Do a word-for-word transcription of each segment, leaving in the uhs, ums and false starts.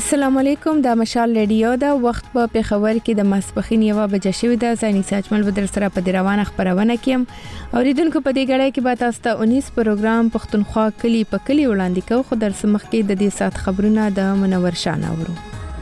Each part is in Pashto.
السلام علیکم، د مشال ریډیو دا وخت په پیښور کې د ماسپخین یو بجې شوې ده. زانی ساجمل بدر سره په روانه خبرونه کیم اوریدونکو په دې غړې کې به تاسو ته انیس پروګرام پښتونخوا کلی په کلی وړاندې کوو. خو در سمخ کې د دې سات خبرونه د منور شانه ورو.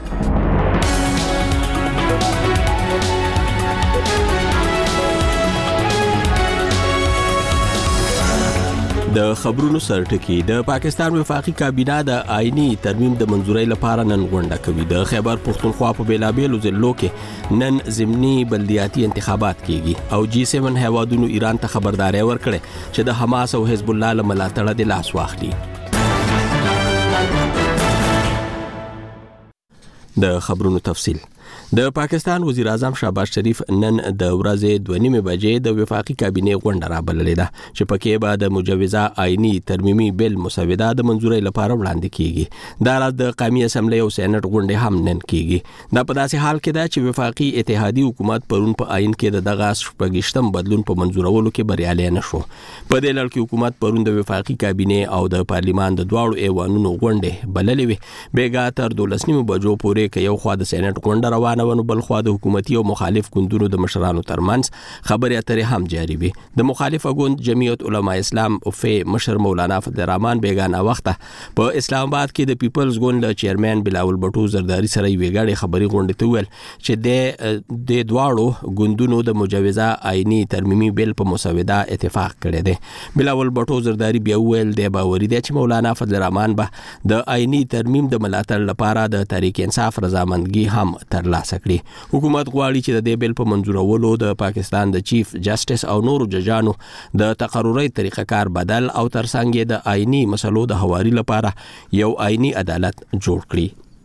د خبرونو سرټکی د پاکستان وفاقي کابینه د آئینی ترمیم د منځورۍ لپاره نن غونډه کوي. د خیبر پښتونخوا په بیلابیلو ضلعو کې نن ضمني بلدیاتي انتخابات کیږي او جی سیون هیوادونو ایران ته خبرداري ورکړه چې د حماس او حزب الله له ملاتړه د لاس واخلي. د خبرونو تفصیل. د پاکستان وزیر اعظم شهباز شریف نن د ورځې دوه نیمه بجې د وفاقي کابینه غونډه رابللې ده چې پکې به د مجوزه آئینی ترمیمي بل مسوده د منځورۍ لپاره وړاندې کیږي. دا د قومي اسمبلی او سېنات غونډه هم نن کیږي. دا په داسې حال کې ده چې وفاقي اتحادیه حکومت پرون په آئین کې د دغه شپږشتم بدلون په منځورولو کې بریالي نشو. په دې لړ کې حکومت پرون د وفاقي کابینه او د پارلیمان د دواړو ایوانونو غونډه بللې وي. بیګا تر دولس نیمه بجو پورې کې یو خوا د سېنات غونډه روانه ونو بل خوا د حکومتي او مخالف ګوندونو د مشرانو ترمنځ خبرې اترې هم جاری وي. د مخالفه ګوند جمعیت علماء اسلام او فی مشر مولانا فضل الرحمن بیگانه وخته په اسلام آباد کې د پیپلز ګوند له چیرمن بلاول بټو زرداری سره یې ویګاړي خبري غونډه ته ویل چې د د دواړو ګوندونو د مجوزه آئینی ترمیمي بل په مسوده اتفاق کړی دی. بلاول بټو زرداری بیا ویل د باوري دی چې مولانا فضل الرحمن به د آئینی ترمیم د ملاتړ لپاره د تحریک انصاف رضامندګي هم ترلاسه کړي. حکومت غواړي چې د دې بل په منځورولو د پاکستان د چیف جسټس او نورو ججانو د تقرری طریقه کار بدل او ترڅنګ د آئینی مسلو د حواري لپاره یو آئینی عدالت جوړ کړي.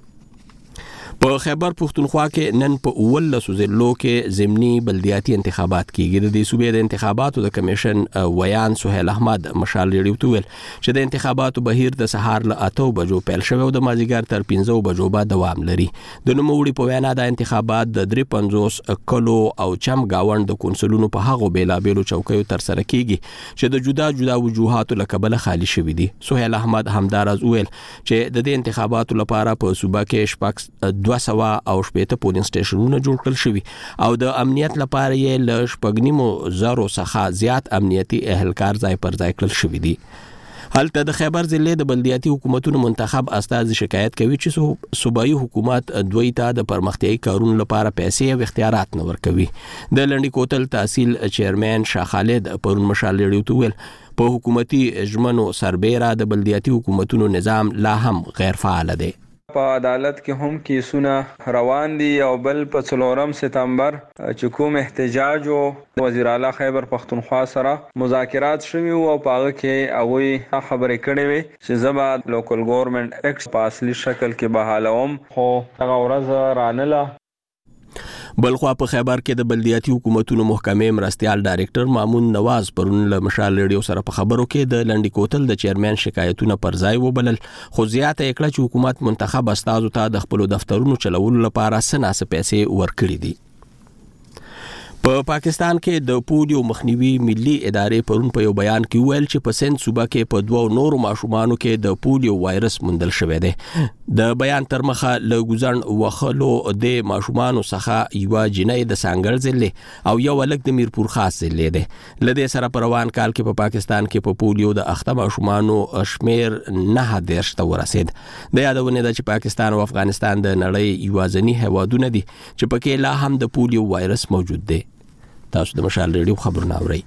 په خیبر پښتونخوا کې نن په اولس ضلعو کې ضمني بلدیاتي انتخابات کیږي. د دې صوبې د انتخاباتو د کمیشن ویان سهیل احمد مشال ریډیو ته ویل چې د انتخاباتو بهیر د سهار له اته بجو پیل شوی او د مازیګر تر پنځه بجو به دوام لري. د نوموړي په وینا د انتخابات د درې پنځوس کلو او چم گاوند د کونسلونو په هغو بیلابیلو چوکیو تر سره کیږي چې د جدا جدا وجوهاتو له کبله خالی شوي دي. سهیل احمد همدارز ویل چې د دې انتخاباتو لپاره په صوبه کې شپږ دوه سوه او شپېته پولینګ سټیشنونه جوړ کړل شوي او د امنیت لپاره یې له شپږ نیمو زرو څخه زیات امنیتي اهلکار ځای پر ځای کړل شوي دي. هلته د خیبر ضلع د بلدیاتي حکومتونو منتخب استازي شکایت کوي چې صوبایي حکومت دوی ته د پرمختیايي کارونو لپاره پیسې او اختیارات نه ورکوي. د لنډي کوتل تحصیل چیرمن شاه خالد پرون مشال ریډیو ته ویل په حکومتي ژمنو سربیره د بلدیاتي حکومتونو نظام لا هم غیر فعال دی. په عدالت کې هم کیسونه روان دي او بل په څلورم سپتمبر چې کوم احتجاج او وزیر اعلی خیبر پښتونخوا سره مذاکرات شوي او په هغه کې هغوی خبرې کړې وي چې زبا لوکل ګورنمنت ایکټ په اصلي شکل کې بحالوم خو هغه ورځ رانله. بلخوا په خیبر کې د بلدیاتي حکومتونو محکمې مرستيال ډایریکټر مامون نواز پرون له مشال ریډیو سره په خبرو کې د لنډي کوتل د چیرمن شکایتونه پر ځای وبلل خو زیاته یې کړه چې حکومت منتخب استازو ته د خپل دفترونو چلولو لپاره سناسه پیسې ورکړي دي. په پاکستان کې د پولیو مخنیوي ملي ادارې پرون په یو بیان کې ویل چې په سند صوبه کې په دوه نورو ماشومانو کې د پولیو وایرس موندل شوی دی. د بیان تر مخه له ګوزن وخلو د ماشومانو څخه یو جنۍ د سانګړ ضلع او یو ولک د میرپور خاص ضلع دی. لدې سره په روان کال کې په پاکستان کې په پولیو د اخته ماشومانو شمیر نه دیرش ته ورسید. د یادونه ده چې پاکستان او افغانستان د نړۍ یوازینی هیوادونه دي چې پکې لا هم د پولیو وایرس موجود دی. تاسو د مشال ریډیو خبرونه اورئ.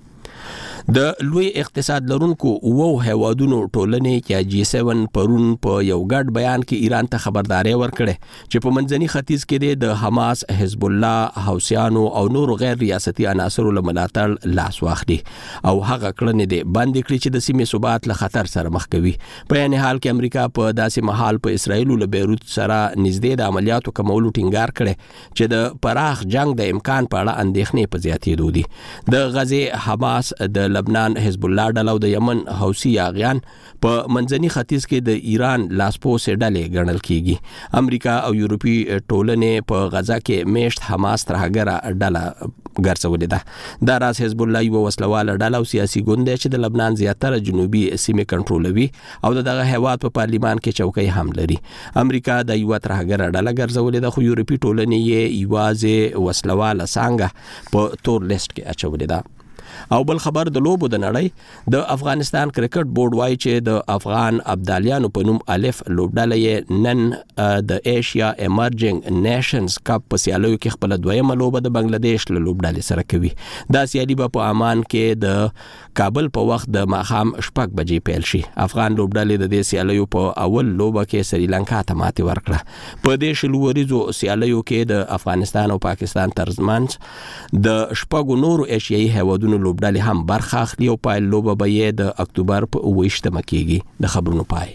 د لوی اقتصاد لرونکو وو هیوادونو ټولنې یا جی سیون پرون په یو ګډ بیان کې ایران ته خبرداري ورکړه چې په منځني ختیځ کې د حماس، حزب الله، حوثیانو او نورو غیر ریاستي عناصرو له ملاتړ لاس واخلي او هغه کړنې دي باندې کړی چې د سیمې ثبات له خطر سره مخ کوي. په یعنی حال کې امریکا په داسې محل په اسرائیل له بیروت سره نږدې د عملیاتو کومولو ټینګار کړي چې د پراخ جنگ د امکان په اړه اندېښنې په زیاتېدو دي. د غزې حماس د لبنان حزب الله ډله او د یمن حوثي یاغیان په منځني ختیځ کې د ایران لاسپوڅې ډلې ګڼل کیږي. امریکا او یورپی ټولنې په غزا کې میشت حماس ترهګره ډله ګرځولې ده. دا راز حزب الله یو وسلواله ډله او سیاسي ګوند چې د لبنان زیاتره جنوبي سیمې کنټرولوي او دغه هیواد په پارلیمان کې چوکۍ هم لري. امریکا د یو ترهګره ډله ګرځولې ده، خو یورپی ټولنې یې یوازې وسلواله څانګه په تور لیست کې اچولې ده. او بل خبر د لوبو د نړۍ د افغانستان کرکټ بورډ وایي چې د افغان ابدالیانو په نوم الف لوبډله یې نن د ایشیا ایمرجنګ نیشنز کپ په سیالیو کې خپل دویمه لوبه د بنگلاديش له لوبډلې سره کوي. دا سیالي به په عمان کې د کابل په وخت د ماښام شپږ بجې پیل شي. افغان لوبډلې د دې سیالیو په اول لوبه کې سریلانکا ته ماتې ورکړه. په دې شلو وریزو سیالیو کې د افغانستان او پاکستان ترڅنګ د شپږو نورو ایشیایي هیوادونو لوبډلې هم برخه اخلي او پای لوبه به یې د اکتوبر په اوه ویشتمه کېږي. د خبرونو پای.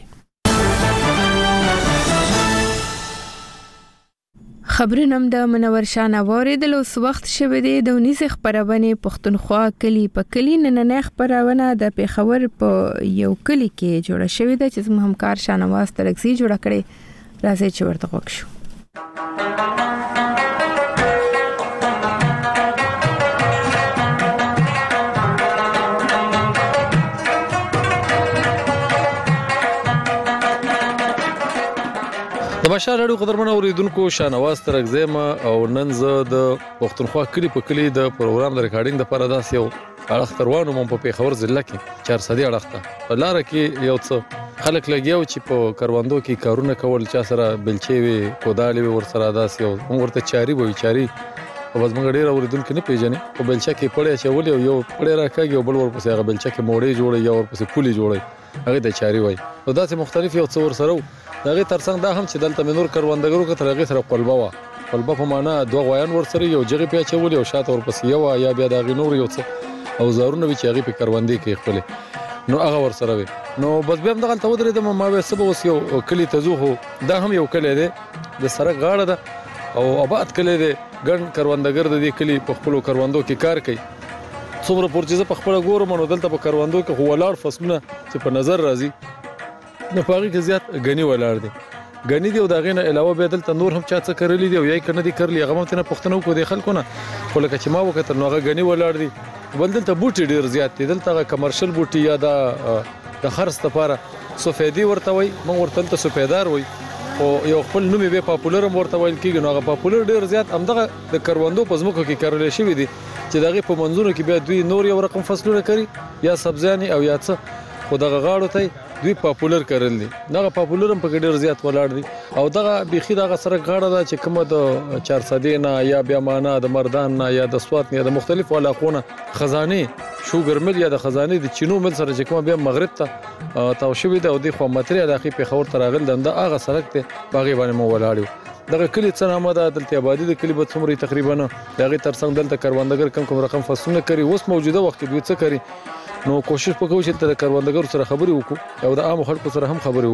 خبرونه د منور شاه اوریدل اوس وخت شوه دی د ونیس خبرونه پښتونخوا کلی په کلی نن خبرونه د پیښور په یو کلی کې جوړه شوې ده چې زموږ همکار شانواز ترکسی جوړه کړي. راځي چې ورته وښیو. د بشار اړو قدرمن اوریدونکو شانواز ترکزی ما او نن زه د پښتونخوا کلی په کلی د پروګرام د ریکارډینګ لپاره داس یو اړخ تروانو مم په پیښور ضلع کې چار صدې اړخ ته په لار کې یو څه خلک لګیاو چې په کاروندو کې کارونه کول چا سره بلچې وي کودالې ور سره داس یو ورته چاري وي چاري او بس موږ ډیر اوریدونکو نه پیژنې په بلچا کې پړې چې ولې یو پړې راکاږي او بل ورپسې هغه بلچا کې موړې جوړي یا ورپسې پولي جوړي هغه د چاري وي او داسې مختلف یو څور سره دغه ترڅنګ دا هم چې دلته منور کروندګرو کې ترغه سره قلبه وا قلبه په معنا دوه غویان ور سره یو جغه پیچولې او شاته ورپسې یو یا بیا د غنور یو څه او زارونه وی چې هغه په کروندې کې خپل نو هغه ور سره وي نو بس بیا دغه ته ودرې د ما به سبب اوس یو کلی تزوخو دا هم یو کلی دی د سره غاړه ده او آباد کلی دی ګڼ کروندګر د دې کلی په خپل کروندو کې کار کوي. څومره پورچیزه په خپل ګورم نو دلته په کروندو کې هو ولاړ فصلونه چې په نظر راځي نه پاره کې زیات غنی ولاړ دي غنی دی او دا غینه علاوه به دلته نور هم چا څه کړلی دی او یای کنه دی کړلی هغه مته نه پښتنو کو دی خلکو نه خو لکه چې ما وکړ نو هغه غنی ولاړ دي بل دلته بوټي ډیر زیات دي دلته کمرشل بوټي یا د د خرڅ لپاره سفیدی ورته وي مونږ ورته ته سفیدار وي او یو خپل نوم به پاپولر ورته ویل کیږي نو هغه پاپولر ډیر زیات همدغه د کروندو په ځمکو کې کارول شوی دي چې دغه په منځونو کې به دوی نور یو رقم فصلونه کوي یا سبزیانی او یا څه خو دغه غاړو ته دوی پاپولر کړل دي دغه پاپولر هم په ډیر زیات ولاړ دي او دغه بيخي دغه سره غاړه ده چې کومه د چار صدې نه یا بیا معنا د مردان نه یا د سوات نه یا د مختلفو علاقو نه خزانه شوګر مل یا د خزانه د چینو مل سره چې کومه بیا مغرب ته تاو شوی ده او د خو ماتری علاقې په خور تراغل د هغه سړک ته باغی باندې مو ولاړو دغه کلی څه نامه ده دلته آبادی د کلی په څومره تقریبا دغه ترڅنګ دلته کروندګر کم کوم رقم فصلونه کوي اوس موجوده وخت دوی څه کوي نو کوشش وکړو چې د کروندګرو سره خبرې وکړو او د عام خلکو سره هم خبرې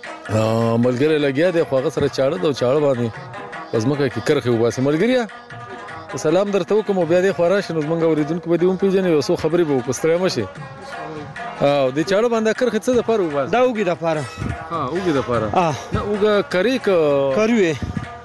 وکړو ملګری لګیا دی خو هغه سره چاړه د چاړه باندې پزماکه کې کرخه وباسي ملګریا سلام درته کوم بیا د خوراش نو موږ اوریدونکو به دی هم پیژنې اوسو خبرې به وکړو ستړی مشي او د چاړه باندې کرخه څه د پاره وباسي دا وګي د پاره ها وګي د پاره نه وګه کری ک کروي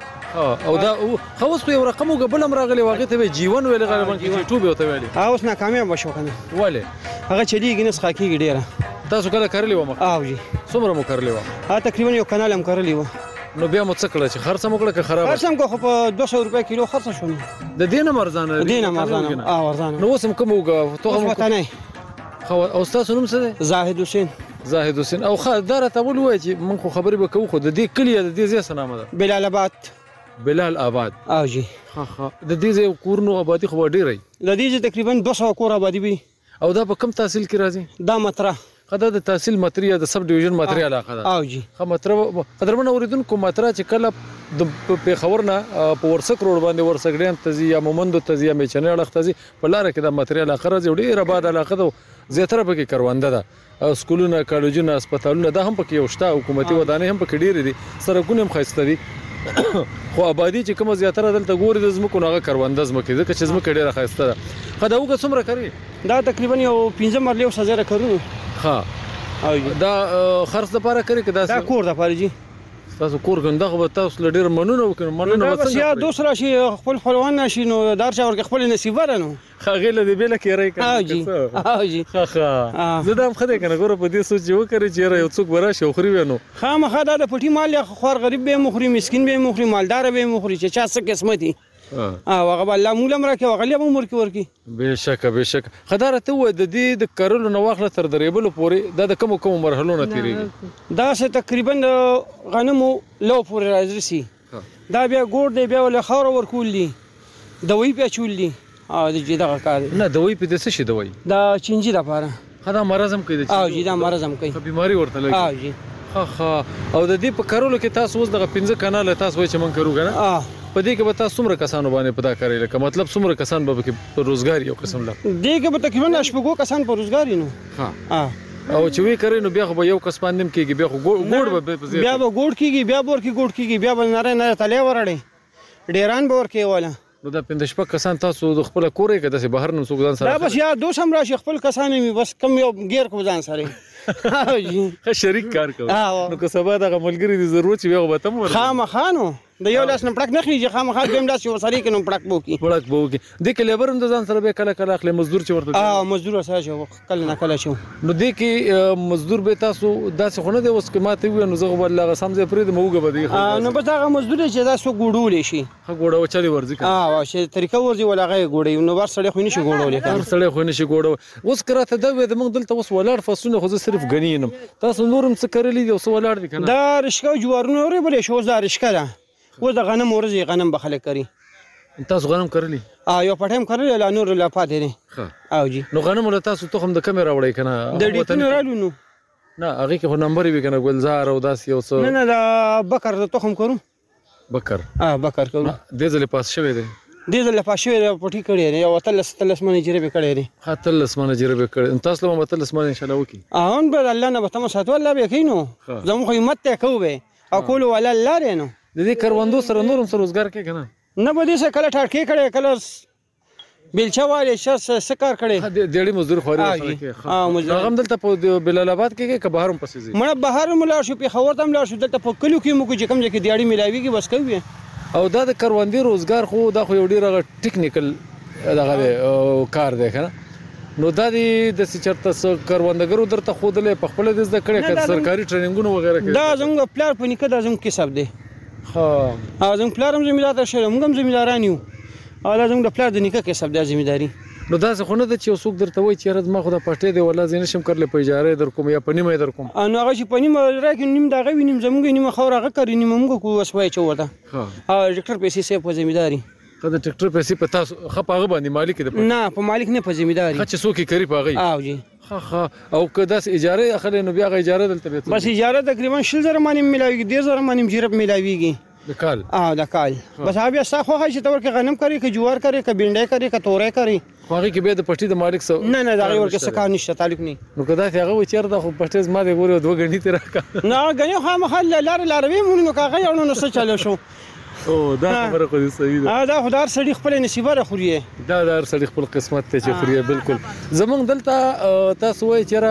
او دا خو اوس یو رقم وګبلم راغلی واغې ته جیون ویل غالبا کې یوټیوب یو ته ویل اوس نه کامیاب وشو کنه وله هغه چلیږي نه ښه کیږي ډیره تاسو کله کړلی و ما او جی څومره مو کړلی و ها تقریبا یو کانال هم کړلی و نو بیا مو څه کړل چې خرڅ مو کړل که خراب خرڅ هم کو په دوه سوه روپیا کیلو خرڅ شو د دینه مرزانه د دینه مرزانه او ورزانه نو وسم کوم وګ ته هم وطنه خو او تاسو نوم څه دی زاهد حسین زاهد حسین او خدای ته ول وای چې من خو خبرې وکړو خو د دې کلی د دې ځای څه نامه ده بلال آباد بلال آباد او جی ها ها د دې ځای کورنو آبادی خو ډیره د دې تقریبا دوه سوه کور آبادی وي او دا په کم تحصیل کې راځي دا متره خدای د تحصیل متری د سب ډیویژن متری علاقه ده او جی خه متره قدرمن اوریدونکو متره چې کله د پیښور نه په ورسک روډ باندې ورسکډین تزي یا مومندو تزي یا میچنه علاقه تزي په لار کې د متری علاقه راځي ډیره آباد علاقه ده زیاتره پکې کرونده ده سکولونه کالجونه هسپتالونه دا هم پکې یو شته حکومتي ودانې هم پکې ډیره دي سرکونه هم خاصه دي خو آبادی چې کوم زیاتره دلته ګوري د زمکو ناغه کرونده زمکه ځکه چې زمکه ډیره خاصه ده خدای وګ څومره کوي دا تقریبا یو پنځه مرلې او سزا کړو. ها او دا خرڅ لپاره کوي کدا دا کور د پاره جی تاسو کور غندغه به تاسو لډیر منونه وکړو منونه وڅنګه یا دوسرا شي خپل خپلوان شي نو دار چا ورکه خپل نصیب ورنو خغه له دې بل کې راي کوي. او جی او جی ها ها زه دا خدای کنه ګوره په دې سوچ وکړي چې یو څوک ورا شي خوري ونو خامخا دا د پټي مال خور غریب به مخري مسكين به مخري مالدار به مخري چې چا څه قسمتي اه هغه الله مولم راکې وغلی به عمر کې ورکی بهشکه بهشکه خدای ته و د دې د کارولو نو واخله تر دریبلو پورې دا د کوم کوم مرحلو نه تیریږي دا څه تقریبا غنمو لو پورې راځي دا بیا ګور دی بیا ول خاور ورکول دي دوی په چول دي اه د دې دغه کار نه دوی په دې څه شي دوی دا چنجي د پاره خدای مرزم کوي او جی دا مرزم کوي بیماری ورته لګي او جی ها ها او د دې په کارولو کې تاسو اوس دغه پنځه کانال تاسو وای چې من کارو کنه اه په دې کې به تاسو څومره کسانو باندې پتا کوي لکه مطلب څومره کسان به کې روزګار یو قسم لا دې کې به تقریبا شپږو کسان په روزګار نو ها اه او چې وی کوي نو بیا خو یو کس باندې کېږي بیا خو ګوډ به بیا به ګوډ کېږي بیا بور کې ګوډ کېږي بیا به نره نه تلې ورړې ډیران بور کې ولا نو دا پنځه شپږ کسان تاسو د خپل کورې کې د بهر نو څوک ځان سره دا بس یا دو سم راشي خپل کسان می بس کم یو غیر کو ځان سره ها شریک کار کوي نو که سبا د ملګری د ضرورت وي هغه به تم ور خامخانو د یو لاس نه پړک نه خېږي خامخا دیم لاس یو سړی کې نو پړک بو کی پړک بو کی د کلیبر هم د ځان سره به کله کله اخلي مزدور چې ورته اه مزدور سره شو کله نه کله شو نو د کې مزدور به تاسو داسې خونه دی اوس کې ماته وي نو زه ول هغه سم ځای پرې د موګه بده اه نو به هغه مزدور چې دا سو ګوډول شي ها ګوډو چالي ورځي اه واشه طریقه ورځي ولا غي ګوډي نو ور سړی خو نشي ګوډول هر سړی خو نشي ګوډو اوس کراته دا د موږ دلته اوس ولاړ فصلونه خو صرف غنینم تاسو نورم څه کړلی دی اوس ولاړ دي کنه دا رشکو جوارونه اوري بلې شو زار رشکه ده و د غنم ورځي غنم بخله کوي تاسو غنم کړلی اه یو پټم کړل لا نور لا پاتې نه او جی نو غنم له تاسو تخم د کیمرا وړي کنه د ډیټن رالو نو نه هغه کې خو نمبر وی کنه ګلزار او داس یو څه نه نه دا بکر د تخم کوم بکر اه بکر کوم د ځلې پاس شوی دی د ځلې پاس شوی دی پټی کړی دی او تلس تلس منې جریبه کړی دی خاطر لس منې جریبه کړی تاسو له متلس منې ان شاء الله وکي اون به الله نه به تم ساتو الله به کینو زمو خو همت ته کوو او کول ولا الله رینو د دې کروندو سره نورم سره روزګار کې کنه نه به دې سره کله ټاټکی کړي کله بیلچواله شس سکار کړي د ډېری مزدور خوري سره ها مزدور هغه دلته په بلال آباد کې کې بهرم پسې زی مړه بهر ملا شو په خبر تم لا شو دلته په کلو کې مو چې کم ځکه دیاړي ملاويږي بس کوي او دا د کروندې روزګار خو دا خو یو ډیر ټیکنیکل دغه کار دی کنه نو دا د چرته کروندګرو درته خودلې په خپل د زده کړې کړه سرکاري ټریننګونه وغیرہ کوي دا زموږ پلان په نیکه دا زموږ کسب دی ها ا زموږ پلان هم زمیندار شه موږ هم زمینداران یو او دا زموږ پلان د نیکه کسب دی زمینداری نو دا څه خونه د چې څوک درته وای چې رد ما خو د پټې دی ولا زین شم کړل په اجاره در کوم یا په نیمه در کوم نو هغه چې په نیمه راکې نیم دا غوي نیم زموږ نیمه خور هغه کړی نیمه موږ کو وسوي چوته ها ا ډاکټر پیسې سه په زمینداری کله ټریکټر پیسې په تاسو خپاغه باندې مالک دی نه په مالک نه په زمینداری خچ څوک کوي په غي او جی ها ها او کدا اجاره اخلي نو بیا غ اجاره دلته به بس اجاره تقریبا شل زره مانی ملاويږي ډیر زره مانی جرب ملاويږي د کال اه د کال بس هغه ستا خو هغه چې تور کې غنم کوي که جوار کوي که بینډه کوي که تورې کوي خو هغه کې به د پټي د مالک سره نه نه دا ور کې څه کار نشته تعلق نه نو کدا هغه و چیر د خو پټي ما د ګورو دوه غنی تر کا نه غنی خو مخال لار لاروي مونږ نو کاغه یو نو څه چالو شو او دا خبره خو دې صحیح ده ا دا خدای سړي خپل نصیب را خوري دا دا سړي خپل قسمت ته چې خوري بالکل زمونږ دلته تاسو وای چې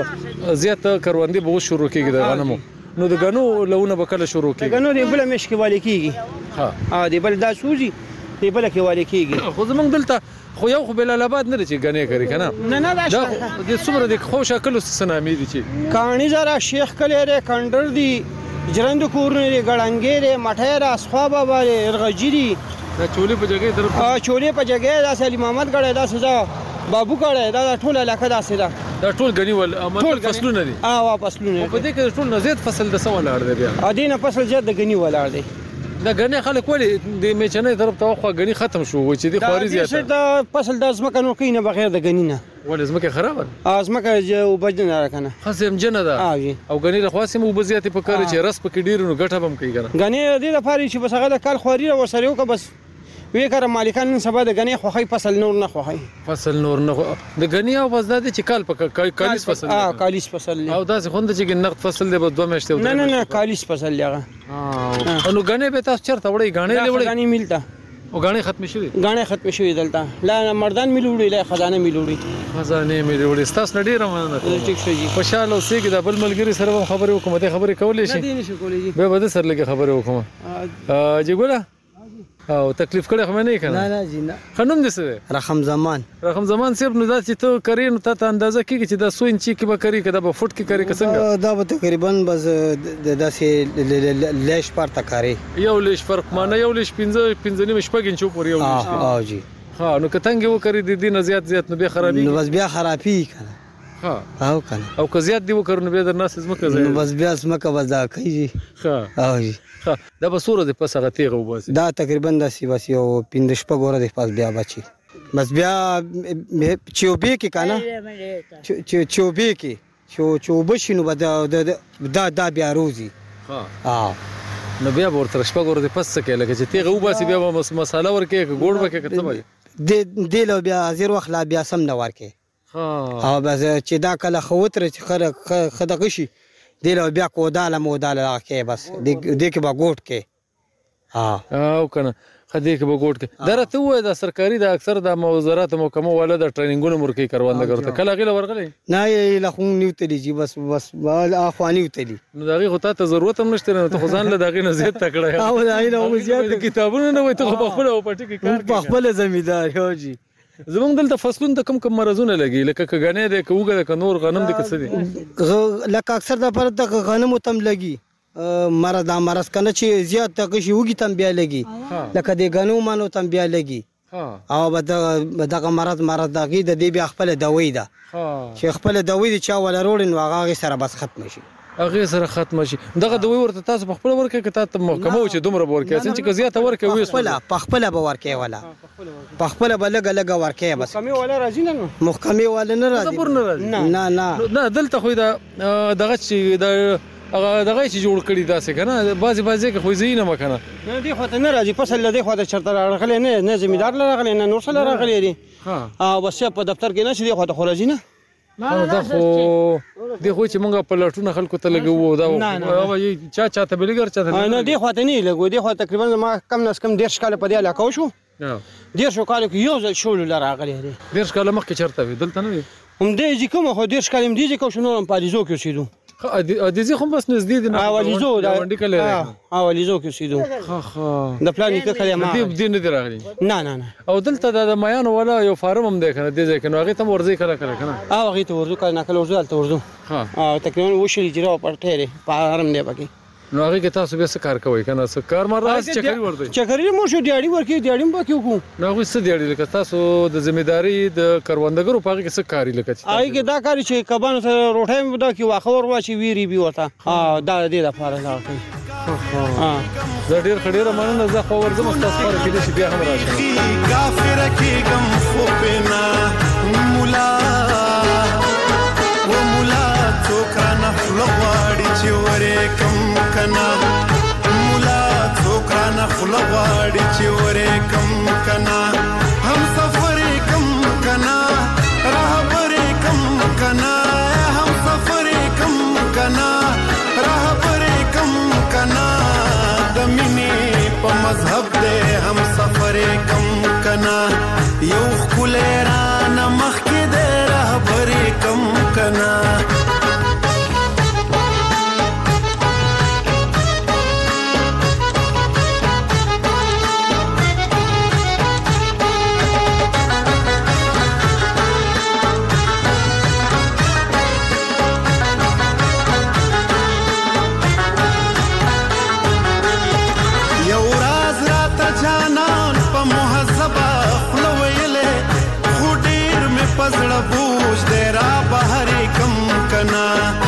را زیات کروندې به شروع کیږي د غنمو نو د غنو لونه به کله شروع کیږي غنو دی بل مش کې والي کیږي ها ا دی بل دا سوزي دی بل کې والي کیږي خو زمونږ دلته خو یو خو بلال آباد نه چې غنې کوي کنه نه نه دا د څومره د خوشا کلو سنامي دي چې کانی زرا شیخ کله ر کندر دی جرند کورونه دی ګړنګې دی مټه را اسخوا بابا دی رغجری دا چولې په جګه طرف ا چولې په جګه دا سلی محمد غړې دا سزا بابو غړې دا ټول علاقه دا سره دا ټول غنی ول امر فصلونه دي اه وا فصلونه په دې کې ټول نزيد فصل د سوال اړ دی بیا ا دینه فصل زیات د غنی ولار دی دا غنی خلک ولی د میچنې طرف ته خو غنی ختم شو و چې د خواري زیات دا فصل د ازمکه نو کینه بغیر د غنی نه ول ازمکه خراب ازمکه جو بجن را کنه خاصم جنه ده او غنی له خاصم وبزيات په کار چې رس پکې ډیر نو غټه بم کوي کنه غنی د لپاره چې بس هغه د کال خواري او سره یو که بس وی کار مالکان سبا د غنی خوخی فصل نور نه خوخی فصل نور نه د غنی او بس د چې کال په کالیس فصل اه کالیس فصل او دا څنګه چې نقد فصل دی په دوه میاشتې نه نه نه کالیس فصل لغه اه نو غنی به تاسو چرته وړي غنی وړي غنی ملتا او غاڼې ختم شوې غاڼې ختم شوې دلته لا مردان ملوړي لا خزانه ملوړي خزانه ملوړي ستاسو نه ډیره مننه ټیک شو جی خوشاله اوسئ دا بل ملګری سره خبرې وکړم ته خبرې کولې شي نه نشو کولې جی به بده سره لګه خبرې وکړم ا جی ګوره او تکلیف کړه خو نه کنه نه نه جی نه خنوم دې څه رقم زمان رقم زمان صاحب نو دا چې ته کوي نو ته اندازه کیږي چې دا سو انچي کې به کوي کدا به فوټ کې کوي څنګه دا به تقریبا بس داسې لیش پر تکاري یو لیش فرق معنی یو لیش پنځه پنځه نیمه شپږ انچو پورې یو لیش اه جی ها نو کتنګ یو کوي د دې نه زیات زیات نو به خرابي نو بس بیا خرابي کنه ها او کنه او که زیات دی وکړو نو به در ناس زمکه زه نو بس بیا زمکه وځه کوي ها او جی ها دا به سوره د پس هغه تیغه وباسي دا تقریبا داسې بس یو پنځه شپږ غوړه د پاس بیا بچي بس بیا چوبې کې کنه چوبې کې چو چوبې شنو به دا دا بیا روزي ها ها نو بیا ورته شپږ غوړه د پس څه کې لکه چې تیغه وباسي بیا مساله ورکه ګوړ وکړي کته وای د دې له بیا زیر وخت لا بیا سم نه ورکه ها او بس چې دا کله خوتره چې خره خدغه شي دله بیا کوداله موداله کې بس دې کې با ګوټ کې ها او کنه خدای کې به ګوټ کې درته وای دا سرکاري دا اکثر د وزارت محکمه والا د ټریننګونو مرکې کاروان غرته کله غیله ورغلې نه یې لخون نیوتلی جی بس بس اخوانی وتلی نو دغه خو ته ضرورت هم نشته نو ته ځان له دغه نه زیات تکړه او دا نه زیات کتابونه نه وای ته په خپل او پټی کې کار په خپل زمیدار یو جی زمونږ دلته فصلونه د کم کم مرزونه لګي لکه کګنې د کوګه د نور غنم د کڅ دي لکه اکثر د پر د غنم تم لګي مرز د مرز کنه چې زیات تک شي وګي تم بیا لګي لکه د غنو مانو تم بیا لګي او به دغه مرز مرز دغه د دې بیا خپل دوی ده چې خپل دوی د چا ولا روړن واغه سره بس ختم شي هغه سره ختم شي دغه دوی ورته تاسو په خپل ورکه کې تاسو محکمه و چې دومره ورکه چې زیات ورکه وي خپل په خپل به ورکه ولا په خپل به لګ لګ ورکه بس محکمه ولا راځي نه محکمه ولا نه راځي نه نه نه دلته خو دا دغه چې د هغه دغه چې جوړ کړی داسې کنه بازي بازي کې خو زینه مکنه نه دی خو ته نه راځي فصل لدی خو ته چرته راغلی نه نه زمیدار راغلی نه نور څه راغلی دی ها او بس په دفتر کې نه شي خو ته خو راځي نه دا خو دی خو چې مونږ په لټونه خلکو ته لګو دا او چا چا ته بلګر چا ته نه دی خو ته نه لګو دی خو تقریبا ما کم نس کم ډیر شکاله په دې علاقه شو ډیر شکاله کې یو ځل شول راغلی دی ډیر شکاله مخکې چرته وي دلته نه وي هم دې چې کوم خو ډیر شکاله هم دې چې کوم نور په دې زو کې اوسېدو ا دې زه خو بس نږدې دي نه اولیزو دا وندې کله اولیزو کې اوسېدو خا خا د پلان کې کله ما دې دې نه دی راغلی نه نه نه او دلته د میان ولا یو فارم هم دی کنه دې ځکه نو هغه ته ورځي کله کله کنه او هغه ته ورځو کله نه کله ورځو دلته ورځو ها او تقریبا وشل اجرا پټه فارم دی پکې نو هغه کې تاسو به څه کار کوئ کنه څه کار مر راځي چکرې ورته چکرې مو شو دیاړي ورکی دیاړي په کې وکړو نو هغه څه دیاړي لکه تاسو د ځمېداري د کروندګرو په هغه کې څه کاری لکه هغه کې دا کاری چې کبانو سره روټه مو دا کې واخور واچي ویری بي وتا ها دا دې د فارغ راځي ها زه ډیر خډیر مننه زه خو ورزم تاسو سره کې دې بیا هم راشم کافر کې غم خو پنا مولا و مولا څوک نه فلواړي چې ورې کم کنا مولا څوک نه فلواړي چې ورې کم کنا هم سفر کم کنا راهبر کم کنا هم سفر کم کنا راهبر کم کنا د مینې په مذهب دې هم سفر کم کنا یو خپل را مخ کې دې راهبر کم کنا پزړه بوج دې را بهر کم کنا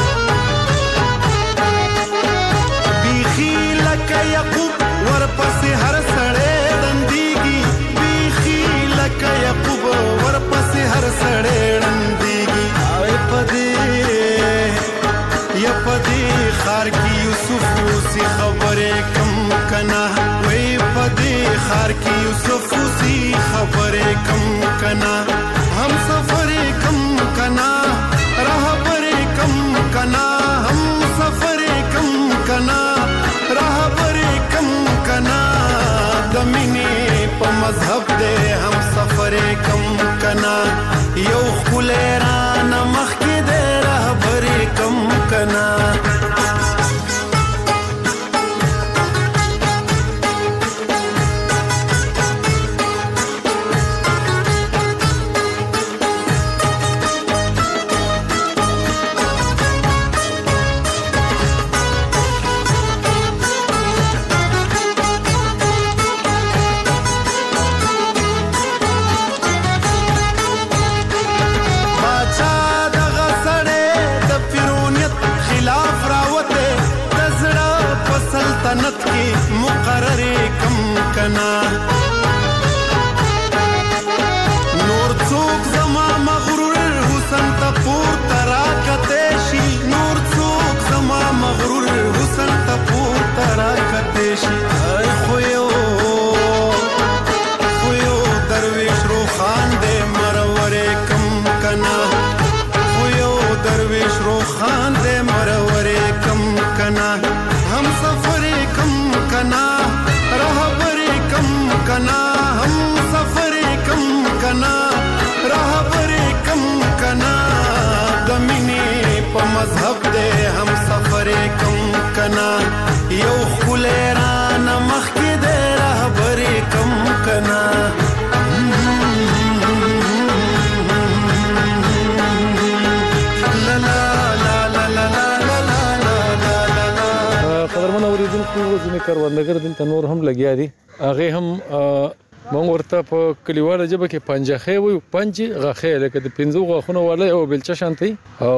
بیخي لکه یعقوب ورپسې هر سړی دندېږي بیخي لکه یعقوب ورپسې هر سړی دندېږي او پدې یا پدې خار کې یوسف اوسې خبرې کم کنا وې پدې خار کې یوسف اوسې خبرې کم کنا हम सफर कम कना राहबर कम कना हम सफर कम कना राहबर कम कना दमिने पम کنا نور څوک زما مغرور حسن ته پورته راکته شي نور څوک زما مغرور حسن ته پورته راکته شي خو یو خو یو درویش روخان دې مرور کم کنا خو یو درویش روخان دې مرور کم کنا हम सफर कम कना रहबर कम कना हम सफर कम कना रहबर कम कना गमिने प मजहब दे हम सफर कम कना यो खुलेरा नमख के दे रहबर कम कना قدرمن اوریدونکو ځینې کروندګر دلته نور هم لګیا دي هغه هم مونږ ورته په کلیواله ژبه کې پنجخې وي پنج غخې لکه د پنځو غاښونو والا او بلچه شانتي او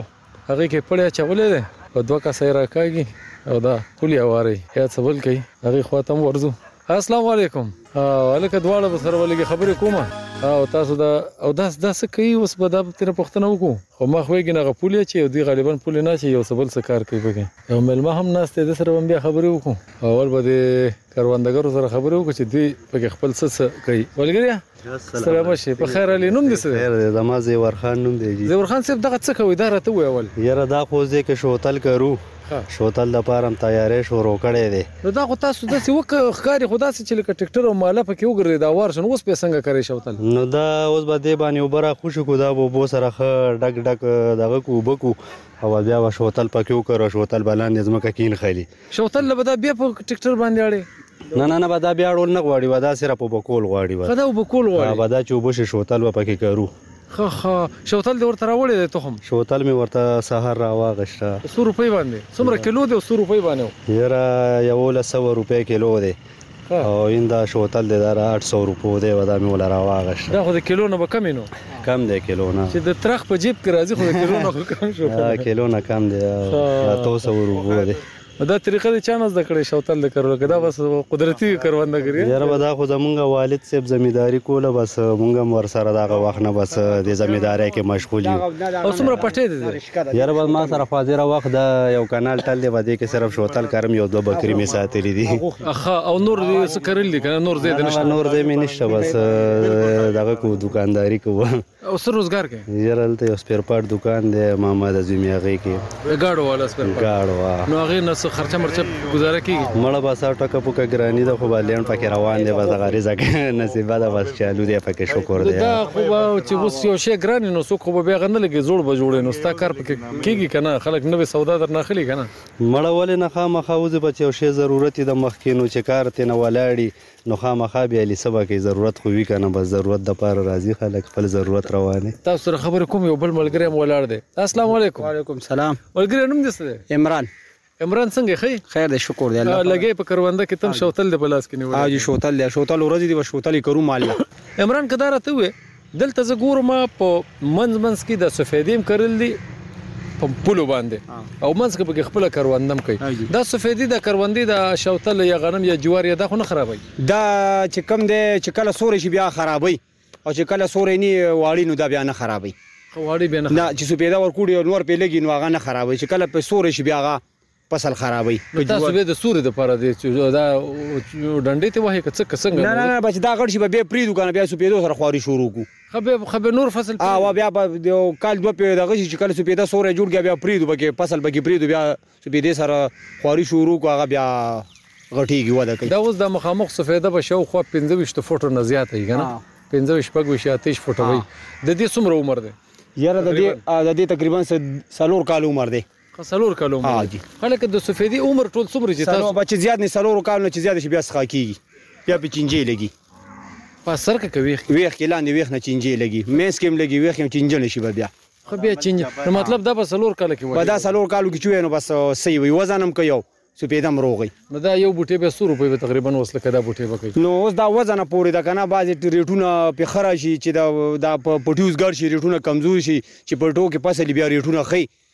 هغه کې پړیا چولې ده او دوه کاسه راکاږي او دا ټولي اواري یا څه بل کوي هغه خواته ورزو السلام علیکم الکه دواړه به سره ولګي خبرې کومه او تاسو دا او داس داس کوي اوس به دا تر پښتنه وکړو خو ما خوېږي نه غپولې چې یو دی غالبا پولې نه چې یو سبل څه کار کوي بګي یو ملما هم ناشته د سره بیا خبرې وکړو اول به د کاروندګرو سره خبرې وکړو چې دوی په خپل څه کوي ولګریا السلام علیکم په خیر علي نوم دې څه خیر دې زما زیور خان نوم دی زیور خان صاحب دغه څه کوي دا راته وی اول یاره دا خو ځکه شوتل کرو شوتل د پارم تیارې شروع کړې دي نو دا خو تاسو داسې وک ښکاری خو داسې چې لکه ټریکټر او مالا پکې وګرځي دا وار شنو اوس په څنګه کوي شوتل نو دا اوس به دې باندې وبره خوشو کو دا بو سره خ ډک ډک دغه کو بکو او بیا و شوتل پکې وکړو شوتل بلان زمکه کین خالي شوتل لبدا بیا په ټریکټر باندې اړي نه نه نه بدا بیا ډول نه غواړي ودا سره په بکول غواړي ودا بکول غواړي بدا چې وبشه شوتل و پکې کرو خا خا شوتل دې ورته راوړې ته هم شوتل می ورته سحر را واغشته څو روپۍ باندې څومره کیلو دی څو روپۍ باندې یاره یو له سو روپۍ کیلو دی او ایندا شوتل دی دا آठ سو روپو دی ودا می ولا را واغشته دا خو د کیلو نه کم نو کم دی کیلو نه چې د ترخ په جیب کې راځي خو د کیلو نه کم شو دا کیلو نه کم دی اته سو روپو دی دا طریقه د چانس د کړې شوتل د کړو کدا بس قدرتي کروندګری یاره ودا خو زمونږ والد صاحب زمیداری کوله بس مونږ ور سره دغه وخت نه بس د زمیداری کې مشغول یو او څومره پټې دي یاره بس ما سره فاضل وخت دا یو کانال ټل دی ودی کې صرف شوتل کرم یو دوه بکری می ساتلې دي اخا او نور دې څه کړل دي کنه نور دې نشته نور دې می نشته بس دغه کو دکانداری کو او سر روزګار کې یاره ته یو سپیر پارت دکان دی محمد عظیم یاغي کې گاډو والا سپیر پارت گاډو نو هغه نس خرچه مرچه گزاره کیږي مړه بس ټکه پوکه ګرانی د خو باندې پکې روان دی بس غریزه نصیب ده بس چالو دی پکې شکر دی دا خو چې اوس یو شی ګرانی نو څوک خو به غنه لګي جوړ به جوړې نو ستا کار پکې کیږي کنه خلک نوې سودا در نه خلی کنه مړه ولې نه خامخا وځي په یو شی ضرورت د مخکینو چې کار ته نه ولاړی نو خامخا بیا لسبا کې ضرورت خو وی کنه بس ضرورت د پاره راځي خلک خپل ضرورت روانه تاسو سره خبر کوم یو بل ملګری مولار دی السلام علیکم وعلیکم السلام ملګری نوم دې څه دی عمران عمران څنګه خی خیر دی شکر دی الله لګي په کرونده کې تم شوتل دی بلاس کې نیول اجي شوتل دی شوتل ورځ دی شوتل کرو مال عمران کدار ته وې دلته ز ګورم په منځ منځ کې د سفیدیم کرل دي په پولو باندې او منځ کې به خپل کروندم کوي دا سفیدی د کروندې د شوتل یا غنم یا جوار یا د خو نه خرابوي دا چې کم دی چې کله سورې شي بیا خرابوي او چې کله سورې نه واړی نو دا بیا نه خرابوي واړی بیا نه نه چې سپیدا ور کوډي نور په لګي نو هغه نه خرابوي چې کله په سورې شي بیا هغه فصل خرابوي تاسو به د سورې د پاره دی چې دا ډنډې ته وایي کڅ څنګه نه نه بچ دا غړ شي به پری دوکان بیا سپیدو سره خواري شروع کو خبه خبه نور فصل اه بیا یو کال دوه په دغه چې کله سپیدا سورې جوړ بیا پری دو بګي فصل بګي پری دو بیا سپیدې سره خواري شروع کو هغه بیا غټيږي ودا کوي دا اوس د مخامخ سفیده به شو خو پنځه وشت فوټو نه زیات ای کنه پنځه وشت پګ وشي آتش فوټو وي د دې څومره عمر دی یاره د دې د دې تقریبا سلور کال عمر دی سلور کال عمر دی خلک د سفیدی عمر ټول څومره چې تاسو بچ زیات نه سلور کال نه چې زیات شي بیا څخه کیږي بیا په چنجي لګي په سر کې کوي ویخ کې لاندې ویخ نه چنجي لګي مېس کې لګي ویخ کې چنجي نشي بیا خو بیا چنجي نو مطلب دا په سلور کال کې وای دا سلور کالو کې چوي نو بس صحیح وي وزنم کوي سپیدم روغي نو دا یو بوټي به ستو روپۍ به تقریبا وسله کدا بوټي به کوي نو اوس دا وزن پورې دا کنه بعضی ریټونه په خره شي چې دا د پټیوز ګر شي ریټونه کمزور شي چې پټو کې فصل بیا ریټونه خي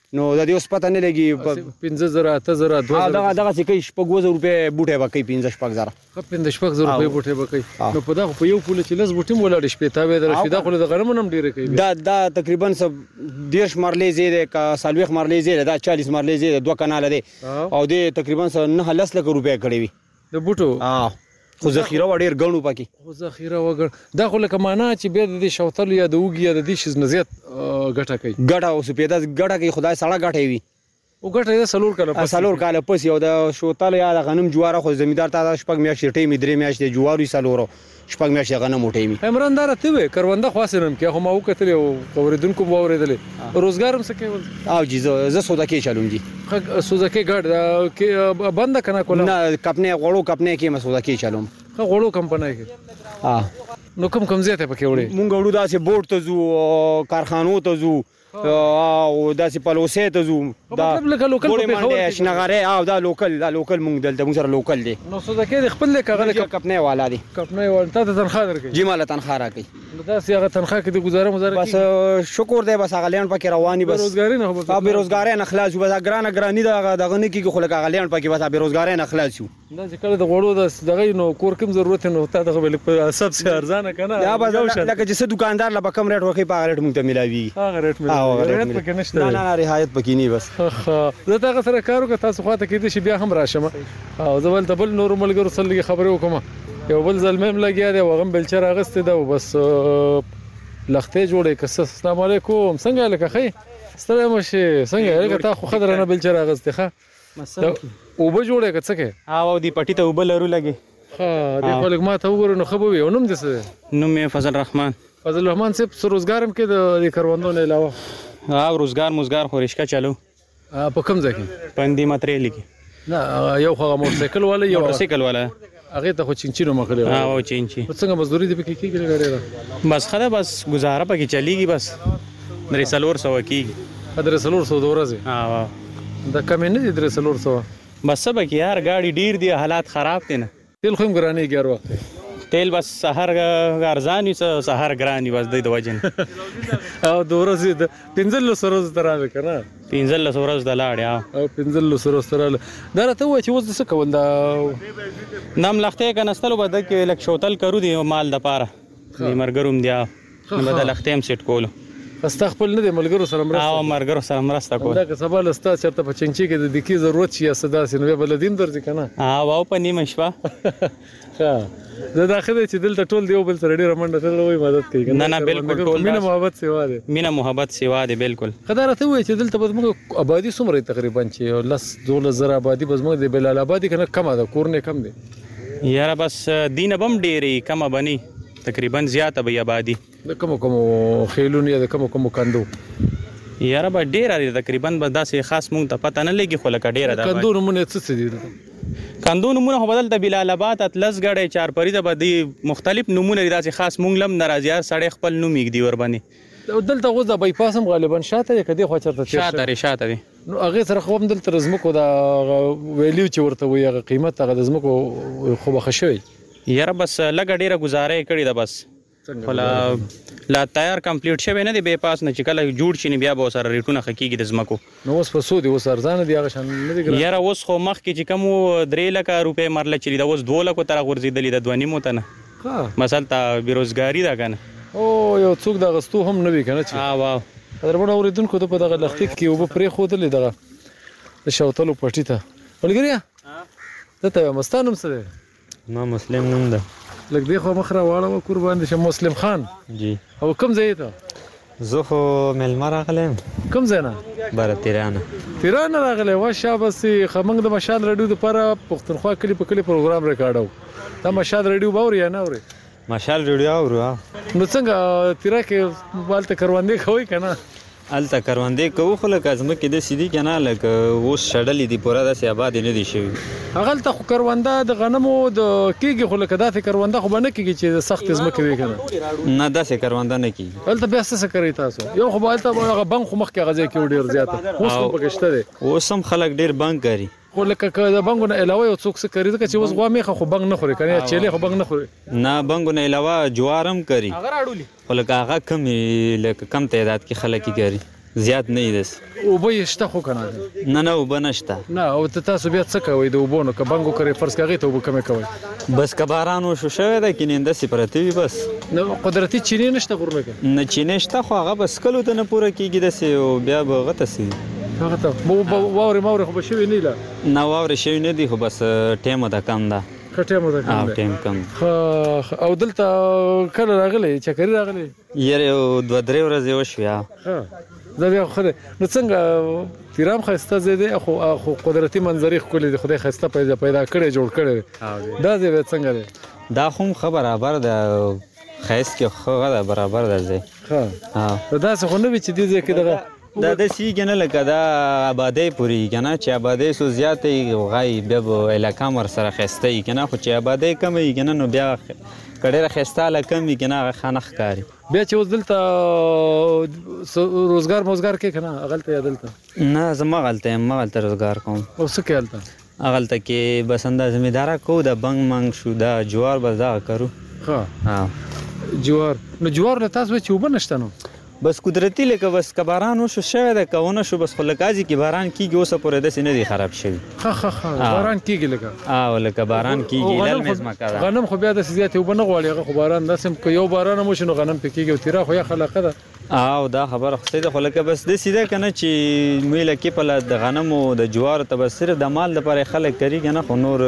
نو د دې اوس پته نه لګي پنځه زره اته زره دوه زره دغه دغه څه کوي شپږ اووه زره روپۍ بوټی به کوي پنځه شپږ زره ښه پنځه شپږ زره روپۍ بوټی به کوي نو په دغه په یو پوله چې لس بوټي م ولاړې شپېته اویا زره شي دا خو د غنمو نه هم ډېرې کوي دا دا تقریبا څه دېرش مرلې ځای دی که څلوېښت مرلې ځای دی دا چالیس مرلې ځای دی دوه کناله دی او دې تقریبا څه نهه لس لکه روپۍ کړې وي د بوټو خو ذخیره وه ډېر ګڼو پکې خو ذخیره وګڼ دا خو لکه معنا چې بیا د دې شوتلو یا د اوږي یا د دې شیز نه زیات ګټه کوي ګټه او سپېده ګټه کوي خدای سړه ګټه وي او ګټه یې څلور کاله پس څلور کاله پس یو د شوتل یا د غنم جواره خو زمیندار ته شپږ میاشتې ټیمې درې میاشتې جوارو یې څلورو شپږ میاشتې غنم ټیمې عمران دا راته وې کرونده خاص نم کې خو ما وکتل او اوریدونکو مو اوریدلې روزګار هم څه کوي او جی زه زه سوداګي چلوم جی سوداګي ګاډ کې بند کنه کوله نه کپنې غوړو کپنې کې ما سوداګي چلوم خو غوړو کمپنۍ کې ها نو کوم کوم زیاته پکې وړي مونږ وړو داسې بورډ ته ځو کارخانو ته ځو او داسې پلوسې ته ځو دا مطلب لوکل په خبره شنغاره او دا لوکل دا لوکل مونږ دلته مونږ سره لوکل دی نو سوداګي د خپل کاغذ کپنې والا دی کپنې والا ته تنخواه درکې جی مال تنخواه راکې نو دا سی هغه تنخواه کې د گزاره مزاره بس شکر دی بس هغه لیان پکې رواني بس بیروزګاری نه هو بیروزګاری نه خلاص بس ګرانه ګرانی دا دغه نه کیږي خو لکه هغه لیان پکې بس بیروزګاری نه خلاص یو دا چې کله د غوړو د دغه نو کور کوم ضرورت نه وتا دغه بل په سب سي ارزانه کنه یا بس لکه چې څه دکاندار لا کم ریټ ورکې په ریټ مونږ ته ملاوي هغه ریټ ملاوي ریټ پکې نشته نه نه رعایت پکې نه بس زه دا سره کارو که تاسو خواته کېدې شي بیا هم راشم او زه ول بل نور ملګرو سره لږه خبرې وکم یو بل ځل مې لګیا دی وغم بلچر اغستې ده بس لختې جوړې کس السلام علیکم څنګه لکه خې ستړی مشي څنګه لکه تا خو خضر نه بلچر اغستې ښه او به جوړې که څه کې او دی پټی ته اوبه لرو لګي ها دې خلک ما ته وګورو نو خبر وي او نوم دې څه نوم یې فضل رحمان فضل رحمان صاحب څه روزګار هم کې د کروندو نه علاوه ها روزګار مزګار خو رشکا چلو په کوم ځای کې پندې ماترې لګي نه یو خو موټر سایکل والا یو موټر سایکل والا هغه ته خو چینچینو مخلي ها او چینچی څنګه مزدوري دې پکې کېږي غړي بس خره بس گزاره پکې چلیږي بس درې سلور سو کېږي درې سلور سو د ورځې ها دا کم نه دي درې سلور سو بس سبا کې یار گاډي ډیر دی حالات خراب دي نه تیل خو هم ګرانې ګر وخت تیل بس سحر ارزاني سحر ګراني بس د وجن او د ورځې د پنځل سروز تراله کنه پنځل سروز د لاړ او پنځل سروز تراله دا راته و چې وځ څه کول دا نام لخته کنستلو بد کې لک شوتل کرو دی مال د پاره مرګروم دی نو بد لختم سیټ کولو استخپل نه دی ملګرو سره مرسته او مرګرو سره مرسته کول دا که سبا لستا چرته په چنچي کې د دکی ضرورت شي صدا سينو بل دین درځي کنه ها واو په نیمه شپه ها دا داخله چې دلته ټول دیو بل سره ډیره منډه سره وای مدد کوي نه نه بالکل ټول مینه محبت سیوا دی مینه محبت سیوا دی بالکل خدای راته وای چې دلته به موږ آبادی څومره تقریبا چې لس دوله زره آبادی به موږ د بلال آبادی کنه کم ده کورنه کم دي یاره بس دینه بم ډیری کم بني تقریبا زیاته به آبادی د کوم کوم خیلونی د کوم کوم کندو یاره به ډیره دي تقریبا به داسې خاص مونږ ته پته نه لګي خو لکه ډیره ده کندو نمونه څه څه دي کندو نمونه بدل د بلال آباد اتلس غړې چار پری د بدی مختلف نمونه داسې خاص مونږ لم ناراضي سړی خپل نوم یګ دی ور باندې دلته غوځه بای پاسم غالبا شاته کدي خو چرته شاته شاته دي نو هغه سره خو هم دلته رزمکو دا ویلیو چې ورته وي هغه قیمت هغه رزمکو خو بخښوي یاره بس لګ ډیره گزاره کړی ده بس ولا لا تیار کمپلیټ شوی نه دی به پاس نه چې کله جوړ شي بیا به سره ریټونه خکېږي د زمکو نو اوس په سودي اوس ارزانه دی هغه شان نه دی یاره اوس خو مخ کې چې کوم درې لکه روپې مرله چلی دا اوس دوه لکو تر غورځېدلې د دوه نیمو ته نه ها مثلا ته بیروزګاری ده کنه او یو څوک د غستو هم نه وی کنه چې ها واه دربونه اوریدونکو ته په دغه لختیک کې وب پرې خودلې دغه د شوتلو پټی ته ولګریا ته ته مستانم سره ما مسلم نوم ده لکه دی خو مخره واړه قربان دي شه مسلم خان جی او کوم ځای ته زه خو ملمر راغلم کوم ځای نه بار تیرانه تیرانه راغلی وا شابسي خمنګ د مشال رډیو د لپاره پښتونخوا کلی په کلی پروګرام ریکارډو دا مشال رډیو باور یا نه اوري مشال رډیو اورو نو څنګه تیرا کې والته کروندې خوي کنه الته کروندې کوو خو لکه ځمکې د سیدي کنه لکه اوس شړلې دي پوره داسې آباد نه دي شوي هغه ته خو کرونده د غنمو د کېږي خو لکه داسې کرونده خو به نه کېږي چې سخت ځمکې وي کنه نه داسې کرونده نه کېږي هلته بیا څه کوي تاسو یو خو به هلته هغه بنګ خو مخکې هغه ځای کې ډېر زیاته اوس هم پکې شته دی اوس هم خلک ډېر بنګ کوي خو لکه که د بنګو نه علاوه یو څوک څه کوي ځکه چې اوس غوا میخه خو بنګ نه خوري کنه چیلې خو بنګ نه خوري نه بنګو نه علاوه جوار هم کوي هغه راړولي خو لکه هغه کم لکه کم تعداد کې خلک یې کوي زیات نه دي او به شته خو کنه نه نه وب نشته نه او ته تاسو بیا څه کوي د وبونو که بنګو کوي فرض کاغی ته وب کمه کوي بس که باران وشو شوی ده کیننده سي پرتی بس نو قدرتي چینه نشته غرونه کې نه چینه شته خو هغه بس کلو ته نه پوره کیږي د سي او بیا به غته سي هغه ته مو واوري ماوري خو بشوي نه لا نه واوري شوی نه دي خو بس ټیم ده کم ده کټه مو ده کم ټیم کم او دلته کله راغلی چکرې راغلی یره دوه درې ورځې وشویا ها دا بیا خو نو څنګه تیرام خسته زده خو خو قدرتي منظرې خو دي خدای خسته پیدا پیدا کړي جوړ کړي دا دې څنګه دی دا خو برابر ده خیس کې خو غدا برابر ده زه ها ها دا څه خو نه وی چې دې کې دغه دا د سی کنه لکه دا آبادی پوری کنه چې آبادی سو زیاتې غای بیا به علاقه مر سره خسته کنه خو چې آبادی کمې کنه نو بیا کډېره خسته لکم کنه خانخ کاری بیا چې اوس دلته روزګار موزګار کې کنه غلطه یا دلته نه زما غلطه ما غلطه روزګار کوم او څه کې غلطه غلطه کې بس انداز زمیدارا کو د بنګ منګ شو دا جوار بس دا کرو ها ها جوار نو جوار له تاسو چې وبنشته نو بس قدرتی لکه بس کباران وشو شوی ده کونه شو بس خلکازي کې باران کیږي اوسه پورې د سینې دی خراب شوی ها ها ها باران کیږي لکه اه ولکه باران کیږي لل مزما کړه غنم خو بیا د زیاتې وبنه غواړي هغه خو باران داسم کو یو باران مو شنو غنم پکېږي او تیرا خو یا خلقه ده اه دا خبره خو ده خلکه بس د سیده کنه چې میله کې په د غنم او د جوار ته بس صرف د مال لپاره خلک کوي کنه خو نور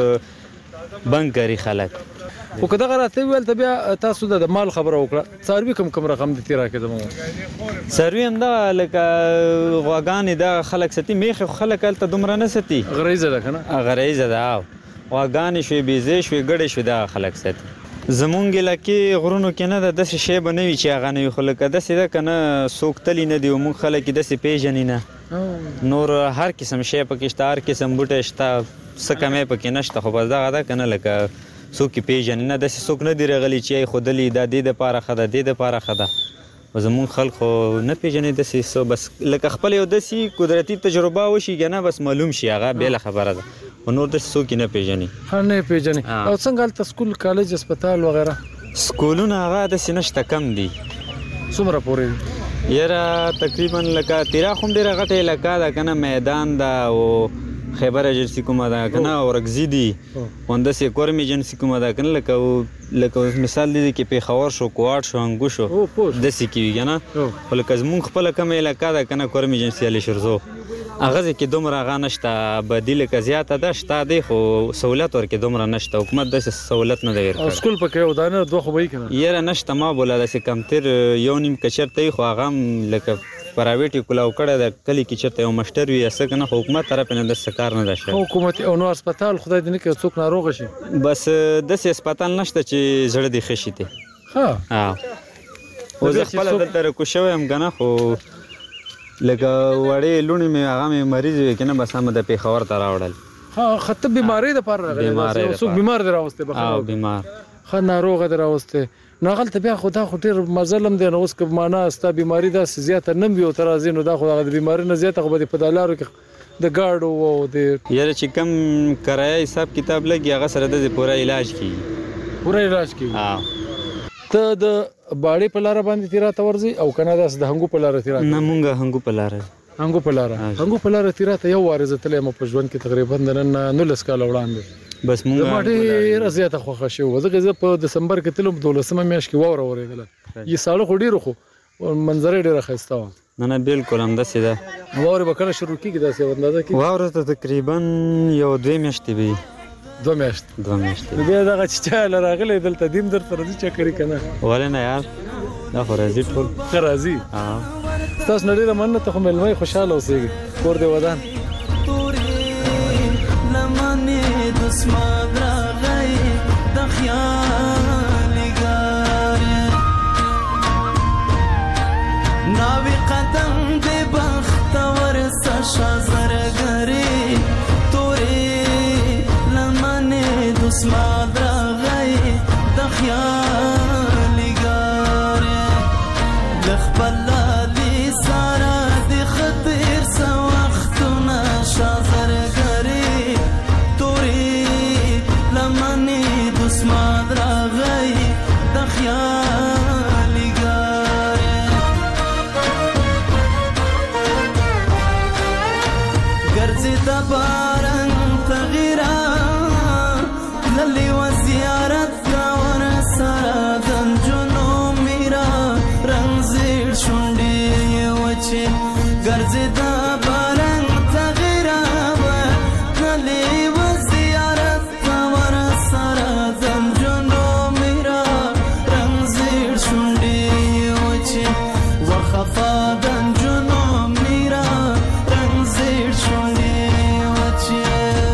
بنک کوي خلک خو کدا غراته ویل ته بیا تاسو د مال خبره وکړه څاروي کم کم رقم دي تیرا کې زمو څاروي هم دا لکه غواګانې دا خلک ستي میخ خلک الته دومره نه ستي غریزه ده کنه غریزه ده غواګانې شوي بيزې شوي ګډې شوي دا خلک ستي زمونږ لکه غرونو کې نه د داسې شی بنوي چې هغه نه خلک داسې ده کنه سوکتلی نه دی مونږ خلک داسې پیژنې نه نور هر قسم شی پکې شته هر قسم بوټي شته څه کمې پکې نشته خو بس دا ده کنه لکه څوک پیژنې نه داسې څوک نه دی راغلی چې خودلی دا دې د پاره خده دې د پاره خده زمون خلکو نه پیژنې داسې سو بس لکه خپل یو داسې قدرتي تجربه وشي کنه بس معلوم شي هغه بیل خبره ده نور د څوک نه پیژنې ها نه پیژنې او څنګه تل سکول کالج هسپتال وغیرہ سکولونه هغه د سینشت کم دي څومره پورې یاره تقریبا لکه تیرا خو ډیره غټه علاقه ده کنه میدان ده او خیبر ایجنسی کومه ده کنه اورګزی دي وانده سي کورم ایجنسی کومه ده کنه لکه لکه مثال دي کې پیښور شو کوټ شو انګو شو د سي کې کنه ولکه زمون خپل کومه علاقه ده کنه کورم ایجنسی علي شرزو هغه کې دومره غانشته بدیل کې زیاته ده شته دی خو سہولت ورکې دومره نشته حکومت د سہولت نه دی او سکول پکې ودانه دوه خو به کنه یره نشته ما بوله د کمتر یو نیم کچرته خو هغه لکه پرایویټ کلاو کړه د کلی کې چرته یو مشتر وي اسه کنه حکومت طرف نه د سکار نه ده حکومت او نو هسپتال خدای دې نه کې څوک ناروغ شي بس د سي هسپتال نشته چې زړه دی خشي ته ها ها او زه خپل دلته کو شوم غنه خو لکه وړې لونی مې هغه مې مریض وي کنه بس هم د پیښور ته راوړل ها خطه بیماری د پر راغلی څوک بیمار دی راوسته بخښه او بیمار خ ناروغ دی راوسته نو غلط بیا خدا خو ډیر مزلم دی نو اوس که معنا استا بیماری دا زیاته نم وي او ترازی نو دا خو د بیماری نه زیاته خو به په دلارو کې د ګاډو او د یاره چې کم کرایه حساب کتاب لګي هغه سره د پوره علاج کی پوره علاج کی ها ته د باړې په لار باندې تیرا تورځي او کنه داس د هنګو په لار تیرا نه مونږه هنګو په لار هنګو په لار هنګو په لار تیرا ته یو وارزه تلې م په ژوند کې تقریبا نن نو لس کال وړاندې بس مونږه ما ډېر زیاته خوښه شو زه غزه په دسمبر کې تلم دولسمه میاشت کې وره ورېدل یي ساړه خو ډېر خو منظر ډېر ښایسته و نه نه بالکل هم داسې ده وره به کله شروع کیږي داسې اندازه کې وره ته تقریبا یو دوه میاشتې وي دوه میاشت دوه میاشتې بیا دغه چې راغلی دلته دیم در سره دي چکرې کنه ولې نه یار دا خو راځي ټول راځي ها تاسو نړۍ رمنه ته خو ملمای خوشاله اوسئ کور دی ودان دسمات راغی د خیال ګار ناوی قدم د بخت ور سشا زرګری تورې لمنه دسمات راغی د خیال ګار د خپل لالي سارا د خطر سو وختونه شازر بارنګ تغیرا للی و زیارت کا ور سره دنجونو میرا رنگ زیر شونډي وچه ګرځي دا بارنګ تغیرا للی و زیارت کا ور سره دنجونو میرا رنگ زیر شونډي وچه وخفا دنجونو میرا رنگ زیر شونډي وچه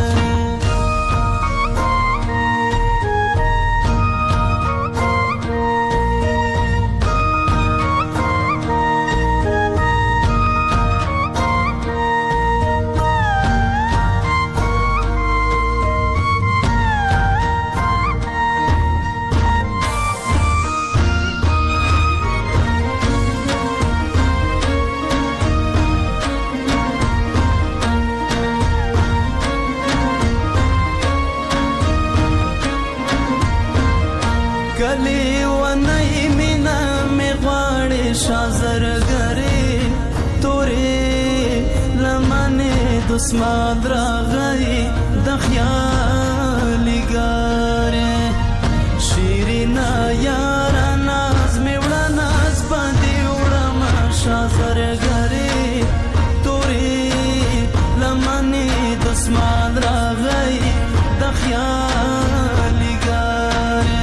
کلی و نئی مینا می غواړي شازرګری تورې لمنې دسمال راغی د خیالي ګارې شیرینا یار ناز می وړه ناز باندې وړم شازرګری تورې لمنې دسمال راغی د خیالي ګارې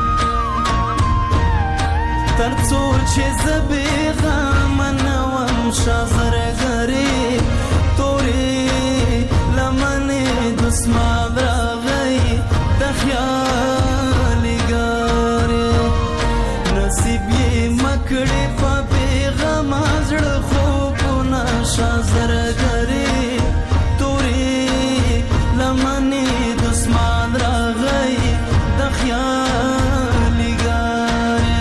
ترڅو چې زبې غمنوم شازرګری تورې لمنې دسمال راغی د خیالي ګارې نصیب یې مکړې په بېغم زړه خوبونه شازرګری تورې لمنې دسمال راغی د خیالي ګارې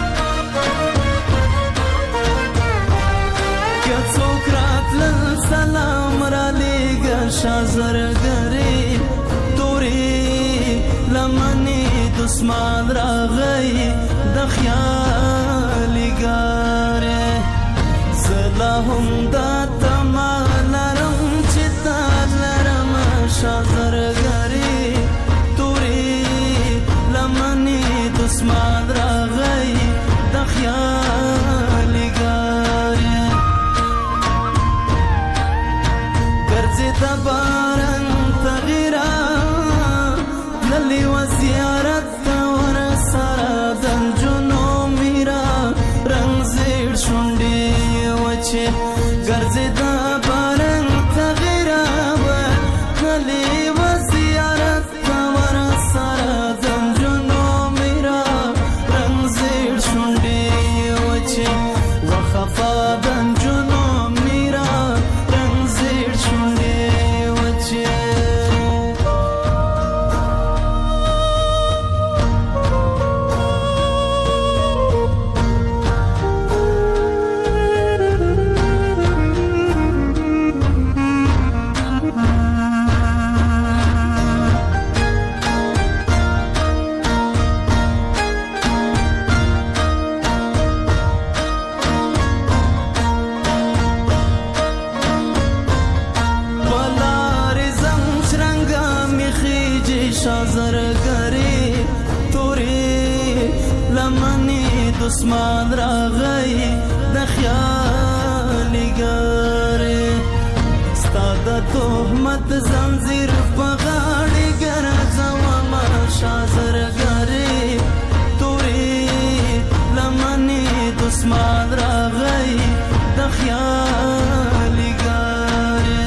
څوک راتلل سلام را لېږه شازرګرې تورې لمنې دسمال راغی د خیالي ګارې زه لا هم دا تمه لرم چې تا لرم شازرګرې تورې لمنې دسمال راغی د خیالي ګارې د بارنګ تغیرا للی و زیارت کا ور سره دنجونو میرا رنگ زیر شونډي وچه ګرځي د بارنګ تغیرا للی و زیارت کا ور سره دنجونو میرا رنگ زیر شونډي وچه وخفا دنجونو میرا رنگ زیر شونډي شازرګری تورې لمنې دسمال راغی د خیالي ګارې ستا د تهمت زنځیر په غاړې ګرځوم شازرګری تورې لمنې دسمال راغی د خیالي ګارې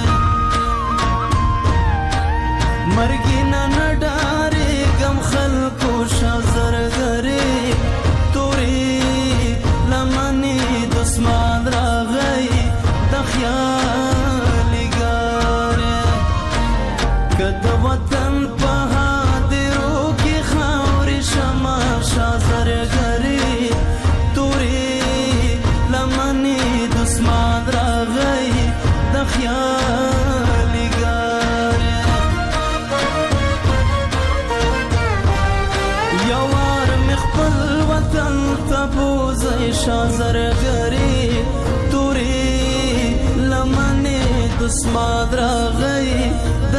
مرګي نن ډارې غم خلکو شازرګری تورې لمنې دسمال راغی د خیالي ګارې کده وطن په هدیرو کې خاورې شمه شازرګری تورې لمنې دسمال راغی د خیالي ګارې شازرګری تورې لمنې دسمال راغی د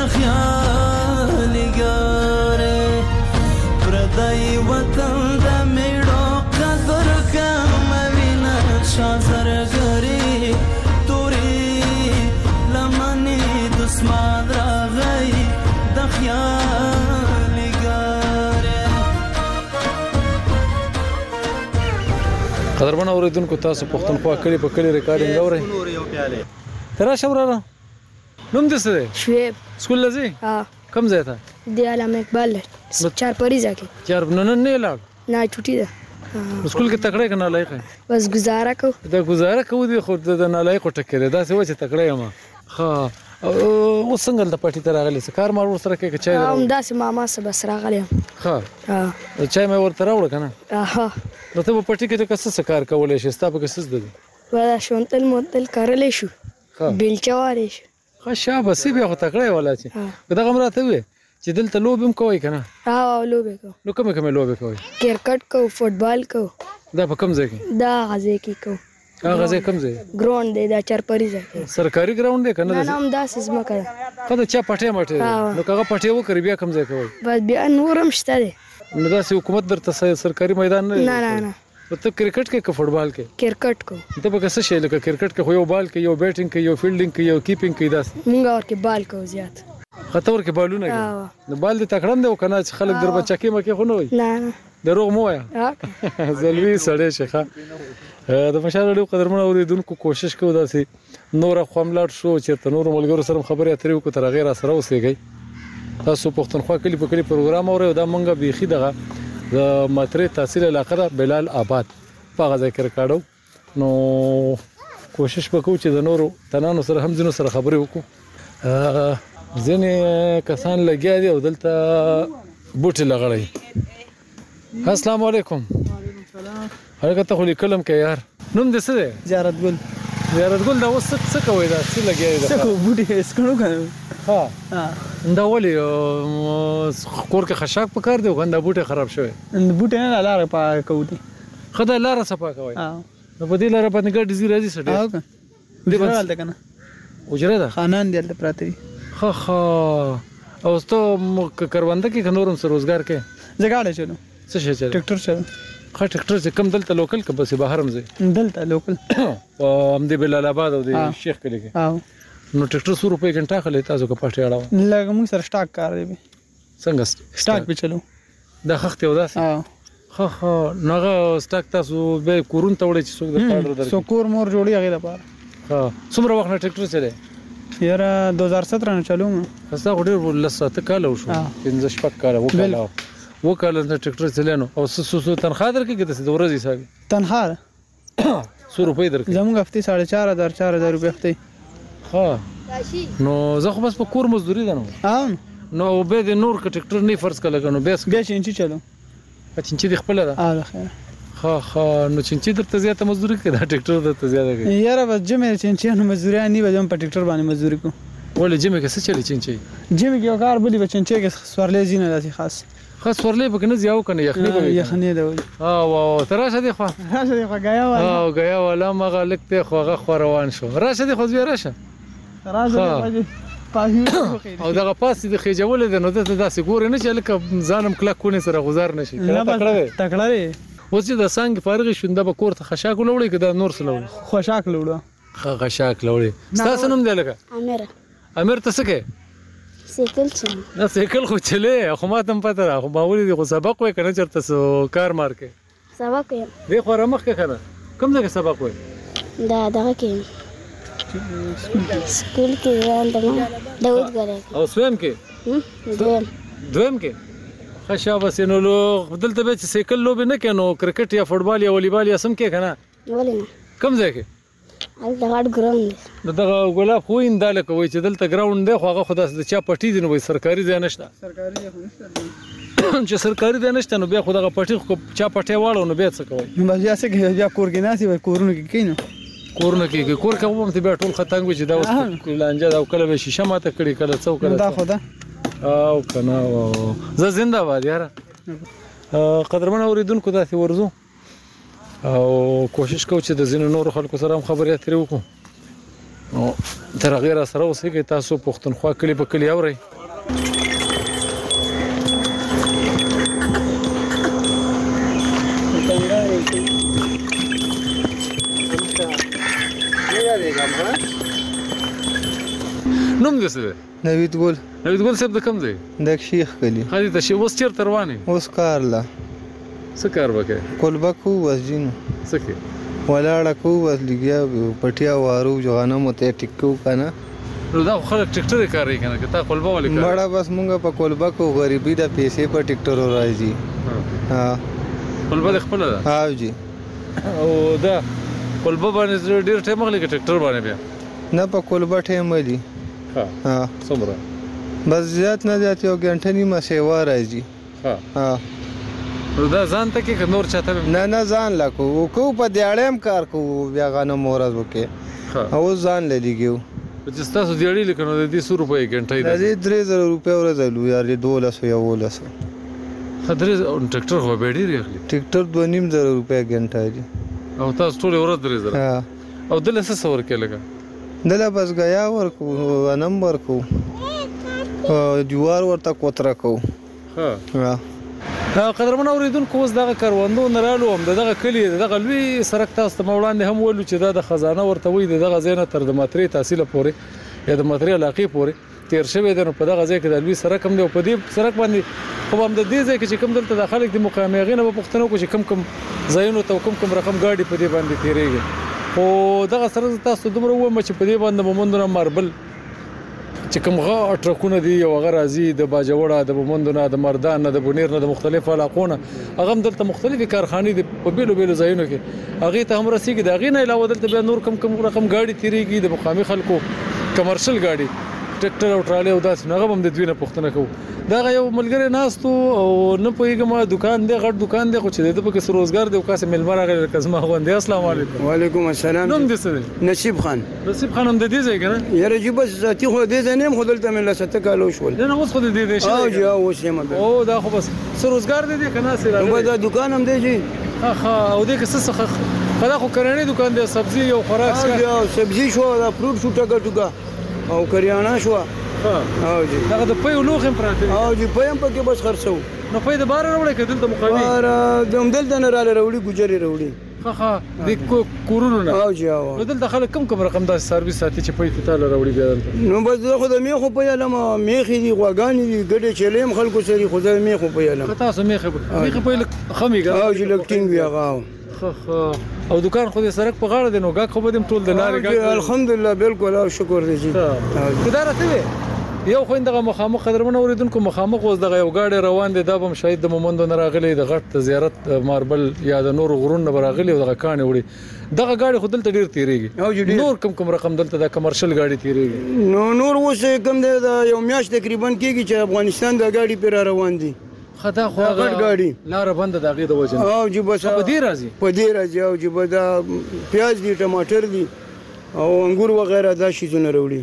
خیالګارې پردی وطن د میړو قدر کم وینه شازرګرې تورې لمنې دسمان راغی د خیالګارې. قدرمن اوریدونکو تاسو پښتونخوا کلی په کلی ریکارډینګ اورئ. تراشه وراله نوم دې څه دی؟ شعیب. سکول لځې؟ ها. کوم ځای ته؟ د علامه اقبال چار پریزه کې. چار نن نه لاړ؟ نه چټي ده. سکول کې تکړه کنه لایق بس گزاره کو. دا گزاره کو دي خو د نه لایق ټکرې دا څه و چې تکړه یم. ها او څنګه د پټی تر غلې کار مار ور سره کې چای هم داسې ماما سره بس راغلی. ها ها چای مې ورته راوړ کنه. اها نو ته په پټی کې څه کار کولای شې؟ ستا په کې څه زده؟ ولا شونتل مونتل کارلې شو. بیلچا واره شو. ښه شابه سی بیا خو تکړه ولا چې دا غمراته وي چې دلته لوبم کوي کنه. ها لوبه کو. نو کومه کومه لوبه کوي؟ کرکټ کو، فوټبال کو. دا په کوم ځای کې؟ دا غزه کې کو. هغه ځای کوم ځای؟ ګراوند دی دا چار پریزه کې. سرکاري ګراوند دی کنه؟ نه نه هم داسې ځمکه ده. کله چا پټه مټه نو کغه پټه وکړي بیا کوم ځای کوي؟ بس بیا نورم شته دی. نو داسې حکومت درته سرکاري میدان نه؟ نه نه نه. ته کرکټ کې که فوټبال کې؟ کرکټ کو. ته به څه شي لکه کرکټ کې خو یو بال کې یو بیټینګ کې یو فیلډینګ کې یو کیپینګ کې داس. مونږ ورکه بال کو زیات. خطر ورکه بالونه کې. نو بال دې تکړم دی او کنه چې خلک در بچا کې مکه خو نه وي. نه نه. دروغ مو یا. زلوی سړی شيخه. د مشال له قدرمن اوریدونکو کوشش کوو داسې نور خپل شو چې ته نور ملګرو سره خبرې اترې وکړو تر غیر سره اوسېږي. تاسو پښتونخوا کلی په کلی پروګرام اورئ دا مونږه بيخي دغه د ماترې تحصیل علاقه ده بلال آباد په غزا کې ریکارډو. نو کوشش وکړو چې د نورو تنانو سره هم ځینو سره خبرې وکړو. ځینې کسان لګیا دي او دلته بوټي لغړی. السلام علیکم. وعلیکم السلام. هغه ته خو لیکلم کې یار نوم دې څه دی؟ زیارت ګل. زیارت ګل دا اوس څه کوي دا څه لګیا دی؟ څه کو بوټي اسکړو کنه. ها دا ولې کور کې خشاک پکار دی غنده بوټي خراب شوی؟ بوټي نه لاره پا کو دي. خدای لاره صفا کوي. ها نو په دې لاره باندې ګډ زی راځي سړي. ها دې باندې کنه. وجره ده خانان دی د پراته. خا خا او ته کرونده کې نورم سره روزګار کې زګاړه چلو. څه شي چلو؟ ټریکټر چلو. خا ټریکټر چې کم دلته لوکل که بس بهرم زی؟ دلته لوکل. او هم دې بلال آباد او دې شیخ کلی کې. ها نو ټریکټر څو روپے غنټه خلې تاسو کو پټه اړه؟ لږ موږ سره سٹاک کار دی. څنګه سٹاک به چلو؟ دا خخت یو داس. ها خا خا نوغه سٹاک تاسو به کورون ته وړي چې څوک د پاډر درکې. سو کور مور جوړي هغه د پاره. ها څومره وخت نه ټریکټر چلے؟ یاره دو هزار سترہ نه چلو ما. خاصه غډیر لساته کال وشو. پنځه شپږ کال وکاله. وکاله د ټریکټر چلانو او سو سو تنخواه درکې د ورځې حساب؟ تنخواه سو روپۍ درکې. زموږ هفتې ساڑھے چار هزار چار هزار روپۍ هفتې. ها نو زه خو بس په کور مزدوري ده نو. ها نو به د نور ټریکټر نه فرض کله کنو بس بیا چینچي چلو. چینچي د خپل ده. ها خیر. ها ها نو چینچي درته زیاته مزدوري کوي دا ټریکټر درته زیاته کوي؟ یاره بس جمع چینچي نو مزدوري نه وځم په ټریکټر باندې مزدوري کو. ولې جمع کې څه چلی چینچي؟ جمع کې یو کار بلی به چینچي کې سوارلې زینه داسي خاص. خاص ورلې پکې نه زیاو کنه یخنی به یخنی ده وي. ها واو تراشه دی خو. راشه دی خو غیا والا. ها غیا والا مغه لکته خو هغه خو روان شو. راشه دی خو زوی راشه. راشه دی او دغه پاس د خېجول د نو د داسې ګور نه چې لکه ځانم کلک کونه سره غزار نشي. تکړه تکړه دی. اوس چې د سانګ فارغ شونده به کور ته خشاک لوړی کده نور سره لوړی. خوشاک لوړو. خا خشاک لوړی. تاسو نوم دی لکه؟ امیر. امیر ته څه کې؟ سیکل چلو. نه سیکل خو چلے خو ما تم پته را خو باورې دی خو سبق وای کنه چرته سو کار مار کې. سبق یم. دی خو رمخ کې کنه. کوم ځای کې سبق وای؟ دا دغه کې سکول کې راندم داود غره. او سویم کې؟ دویم. دویم کې؟ خشا بس نو لو دلته به سیکل لوب نه کینو کرکټ یا فوټبال یا والیبال یا سم کې کنه؟ ولې نه؟ کوم ځای کې؟ دغه غټ ګراوند. دغه ګلاب خو انداله کوي چې دلته ګراوند دی خو هغه خو د چا پټی دی نو وای سرکاري ځای نشته. سرکاري ځای نشته. چې سرکاري ځای نشته نو بیا خو دغه پټی خو چا پټی واړو نو بیا څه کوي؟ نو بیا څه کوي بیا کور کې ناسي وای کورونه کې کینو. کورونه کې کور کې هم ته بیا ټول ختنګ وي چې دا اوس لانجه دا کله به شیشه ماته کړي کله څوک کله. دا خو دا او کنه زه زنده باد یار. قدرمن اوریدونکو داسې ورزو او کوشش کوو چې د ځینو نورو خلکو سره هم خبرې اترې وکړو. نو تر غیر سره اوسېږئ تاسو پښتونخوا کلي په کلي اورئ نوم دې څه دی؟ نوید ګل. نوید ګل صاحب د کوم ځای؟ د شیخ کلي. ښه دي ته اوس چېرته روان یې؟ اوس کار له. څه کار به کوې؟ کلبه کوو بس جینو. څه کوې؟ ولاړه کوو بس لګیا پټیا وارو غنمو ته ټیک کوو که نه. نو دا خو خلک ټیکټر یې کاروي که نه که تا کلبه ولې کاروي؟ مړه بس مونږ په کلبه کوو غریبي ده پیسې په ټیکټرو راځي. کلبه دې خپله ده؟ هاو جي. او دا کلبه باندې ډېر ټایم اخلي که ټیکټر باندې بیا؟ نه په کلبه ټایم اخلي. ها څومره؟ بس زیات نه زیات یو ګنټه نیمه سیوا راځي. ها نو دا ځان ته کې که نور چاته نه نه ځان لا کوو کوو په دیاړی هم کار کوو بیا غنم ورځ وکې اوس ځان له لګیو چې ستاسو دیاړي لکه نو د دې څو روپۍ ګنټه د دې درې زره روپۍ ورځ الو یار دولسو یولسو ښه درې ټیکټر خو به ډېر اخلي ټیکټر دوه نیم زره روپۍ ګنټه دي او تاسو ټولې ورځ درې زره او دله څه څه ورکوې لکه دله بس ګیا ورکوو غنم ورکوو جوار ورته کوتره کوو. ښه قدرمن اورېدونکو اوس دغه کروندو نه رالو هم د دغه کلي د دغه لوی سړک تاسو ته ما وړاندې هم ویلو چې دا د خزانه ورته وایي د دغه ځای نه تر د مطرې تحصیله پورې یا د مطرې علاقې پورې تېر شوی دی. نو په دغه ځای کې د لوی سړک هم دی او په دې سړک باندې خو هم د دې ځای کې چې کوم دلته د خلک د مقام هغې نه به پوښتنه وکړو چې کوم کوم ځایونو ته کوم کوم رقم ګاډي په دې باندې تېرېږي. خو دغه سره تاسو دومره ووایم چې په دې باندې مومندو نه ماربل چې کوم غا ټرکونه دي او هغه راځي د باجوړه د مومندو نه د مردان نه د بونیر نه د مختلفو علاقو نه هغه هم دلته مختلفې کارخانې دي په بیلو بیلو ځایونو کې هغې ته هم رسېږي. د هغې نه علاوه دلته بیا نور کم کم رقم ګاډي تېرېږي د مقامي خلکو کمرشل ګاډي ټریکټر او ټرالي او داسې نو هغه هم د دوی نه پوښتنه کوو. دغه یو ملګری ناست او نه پوهېږم دکان دی غټ دکان دی خو چې د ده پکې څه روزګار دی او کاسې میلمه راغلی لکه زما غوندې. السلام علیکم. وعلیکم السلام. نوم دې څه دی؟ نصیب خان. نصیب خان هم د دې ځای که نه؟ یاره جي بس ذاتي خو د دې ځای نه یم خو دلته مې لسته کاله وشول. نه نه اوس خو د دې ځای شوی. او جي او اوس یم. او دا خو بس څه روزګار دی دی که ناستې راغلی؟ بس دا دکان هم دی جي. ښه ښه او دې کې څه څه دا خو کرنې دکان دی سبزي او خوراک او سبزي شو دا فروټ شو ټکه ټوکه او کریانه شوه. او جی دغه د پیو لوښ هم پراته دي. او جی پی هم پکې بس خرڅوو. نو پی د بهره راوړی که دلته مقامي؟ بهره د همدلته نه راله راوړي ګوجرې راوړي. ښه ښه د کورونو نه؟ او جی او نو دلته خلک کوم کوم رقم داسې سرویس ساتي چې پی ته تاله راوړي بیا دلته؟ نو بس زه خو د میخو پیالم میخې دي غواګانې دي ګډې چیلې هم خلکو سري خو زه میخو پیالم. ښه تاسو میخې میخې پی لږ ښه میږه؟ او جی لږ ټینګ وي هغه. ښه ښه او دکان خو د سړک په غاړه دی نو ګاګ خو به دې هم ټول د لارې ګاګ؟ الحمدلله بالکل او شکر دی جي. که دا راته وې یو خو دغه مخامخ قدرمن اورېدونکو مخامخ اوس دغه یو ګاډی روان دی دا به هم شاید د مومندو نه راغلی د غټ د زیارت ماربل یا د نورو غرونو نه به راغلي او دغه کاڼې وړي دغه ګاډي خو دلته ډېر تېرېږي. نور کوم کوم رقم دلته دا کمرشل ګاډي تېرېږي؟ نو نور اوس کوم دی دا یو میاشت تقریبا کېږي چې افغانستان دا ګاډي پرې را روان دي. ښه دا خو هغه غټ ګاډي لاره بنده د هغې د وجې نه. او جي بس په دې راځي؟ په دې راځي. او جي بس دا پیاز دي ټماټر دي او انګور وغیره دا شیزونه راوړي.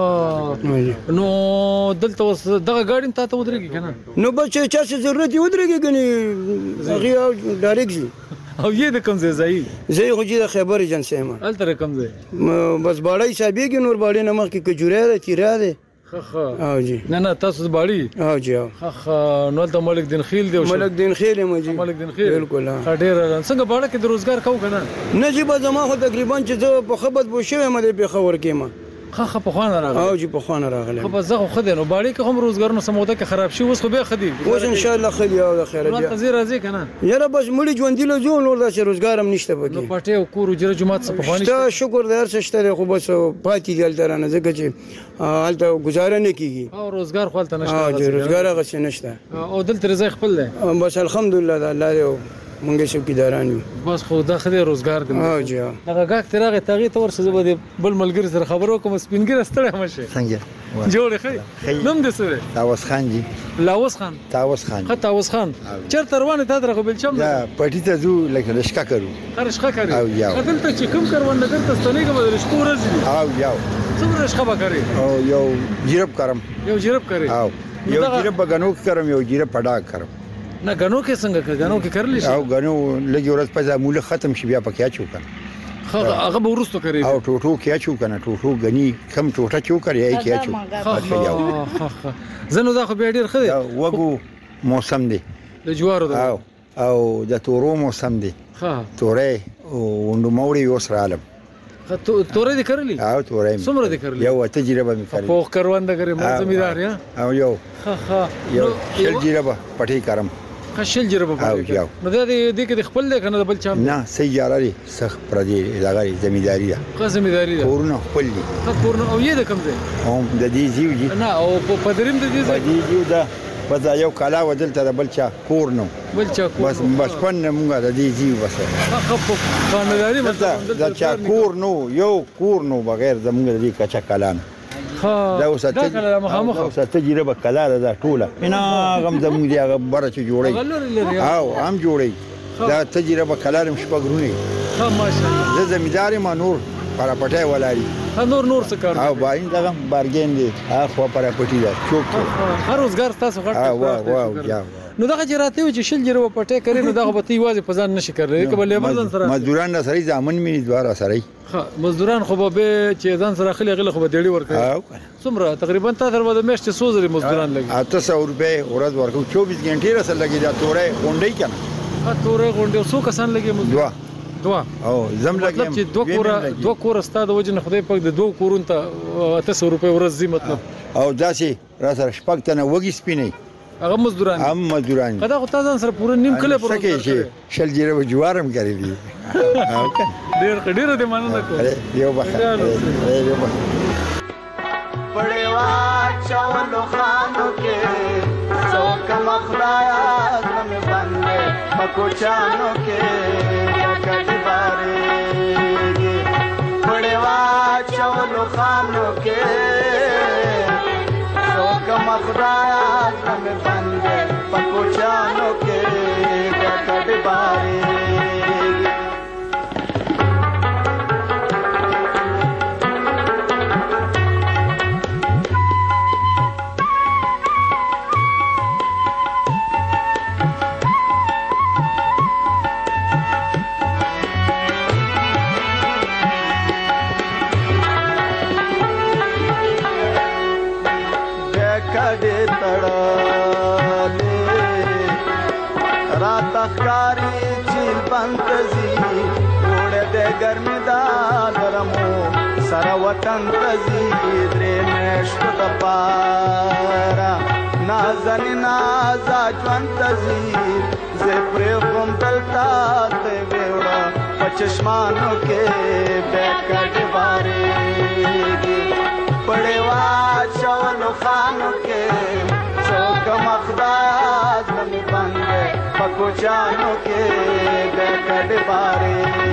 ښه نو دلته اوس دغه ګاډي هم تا ته ودرېږي که نه؟ نو بس چې چا څه ضرورت یې ودرېږي ګنې هغې ډایرکټ ځي. او یې د کوم ځای ځایي؟ زه یې خو جي د خیبر ایجنسۍ یم. هلته د کوم ځای؟ بس باړه حسابېږي نور باړې نه مخکې کجوریا ده تیرا ده. ښه ښه او جي نه نه تاسو د باړي؟ او جي او ښه ښه نو هلته ملک دین خیل دی؟ ملک دین خیل یم جي. ملک دین خیل بالکل. ښه ډېره څنګه باړه کې د روزګار کوو که نه؟ نه جي بس زما خو تقریبا چې زه په ښه بدبو شوی یم د پېښور کې یم. ښه ښه پخوا نه راغلی؟ او جي پخوا نه راغلی. ښه بس زه خو ښه دی نو باړې کې خو هم روزګارونه څه موده کې خراب شي اوس خو بیا ښه دي؟ اوس انشاءالله ښه دي او د خیره بیا. نو هلته ځې راځې که نه؟ یاره بس مړي ژوندي له ځو نور داسې روزګار هم نشته پکې. نو پټۍ او کور اجره جومات څه پخوا نشته؟ شته شکر دی هر څه شته دی خو بس پاتې دي هلته رانه ځکه چې هلته ګزاره نه کېږي. او روزګار خو هلته نشته؟ او جي روزګار هغسې نشته. او دلته رضای خپل دی؟ بس الحمدلله د الله دی مونږ څوکیداران یو. بس خو دا ښه دی روزګار دی. او جي هغه ګاګ ترې راغی ته هغې ته ورشه زه به د بل ملګري سره خبره وکړم سپین ږیره ستړی مه شې. څنګه جوړ یې ښه نوم دې څه دی؟ طاووس خان جي. لاوس خان؟ طاووس خان. ښه طاووس خان چېرته روان یې تا ته خو بېلچم دی؟ دا پټي ته ځو لکه رشقه کوو. ښه رشقه کوې؟ او یو ښه دلته چې کوم کروندګر ته ستنېږم د رشقو ورځې دي؟ او یو څومره رشقه به کرې؟ او یو جیرب کرم. یو جیرب کرې؟ او یو جیرب په ګنو کې کرم یو جیرب په ډاګ کرم. نه ګنو کې څنګه کرې؟ ګنو کې کرلی شي؟ او ګنو لږې ورځ پس موله ختم شي بیا پکې اچو کنه. هغه به ورستو کوي او ټوټو کې اچو کنه ټوټو غني کم ټوټه چو کوي کې اچو زنه دا خو به ډیر خدي وګو موسم دی د جوارو دا او او د تورو موسم دی ها تورې او وندو موري وسرالم تورې دې کړلې او تورې څومره دې کړلې یو تجربه مې کړې په کاروانده غره مې زمیدار یا او یو ها ها یو شل تجربه پټي کارم خشل جربه پټي نو دا دې کې خپل دې کنه بل چا نه سیاره دي سخ پر دې لګاري زمیداری ده خو زمیداری ده کورونه خپل دي کورونه او یې د کوم ځای هم د دې زیو دي نه او په دریم د دې ځای دې زیو ده بس یو کلا ودلته د بل چا کور نو بل چا کور بس بچپن مونږه د دې زیو بس خپ خانداري مطلب د چا کور نو یو کور نو بغیر زمونږ د کچا کلام ها دا اوس ته مخامخ اوس ته تجربه کلا ده ټوله انا غم زمونږ دی هغه بره چې جوړي او هم جوړي دا تجربه کلا مش پګرونی ها ماشاءالله زه زمیدار ما نور پر پټه ولاري نور نور څه کار او باین دغه بارګین دي اخو پر پټی دا چوک هر روزګار تاسو غټ واو واو نو دغه جراته و چې شل جره پټه کوي نو دغه به تی واځي په ځان نشي کړل کبه لیبر ځان سره مزدوران سره ځامن مینې دواره سره ها مزدوران خو به چې ځان سره خلی غل خو به ډېری ورکړي څومره تقریبا تا تر به میاشتې څو زره مزدوران لګي اته سو روپے ورځ ورکو چوبیس غنټې رسل لګي دا تورې غونډې کنه ها تورې غونډې څو کسان لګي مزدور دوا او زم لګم مطلب چې دوه کور دوه کور ستاد وجه خدای پاک د دوه کورون ته اته سو روپے ورځ زی مطلب او داسې را سره شپږ تنه وګي سپینې هغه مزدوران هم مزدوران کدا خو تاسو سره پوره نیم کله پوره کې شل جره جوارم کوي دي او ډیر ډیر دې مننه کوم یو بخیر یو بخیر پړوا چاولو خانو کې څوک مخلایا زم باندې پکوچانو کې کډي باري پړوا چاولو خانو کې څوک مخلایا زم باندې پکوچانو کې کډي باري تخکاری چیل بنتزی وړه د ګرمه دا درمو سره وطن تزی درې مشت د پارا نازن ناز ژوند تزی زه پر کوم دلتا ته وړه پچشمانو کې بیکټ باري پړوا چاولو خانو کې څوک مخداز مې باندې پکوچانو کې بیکټ باري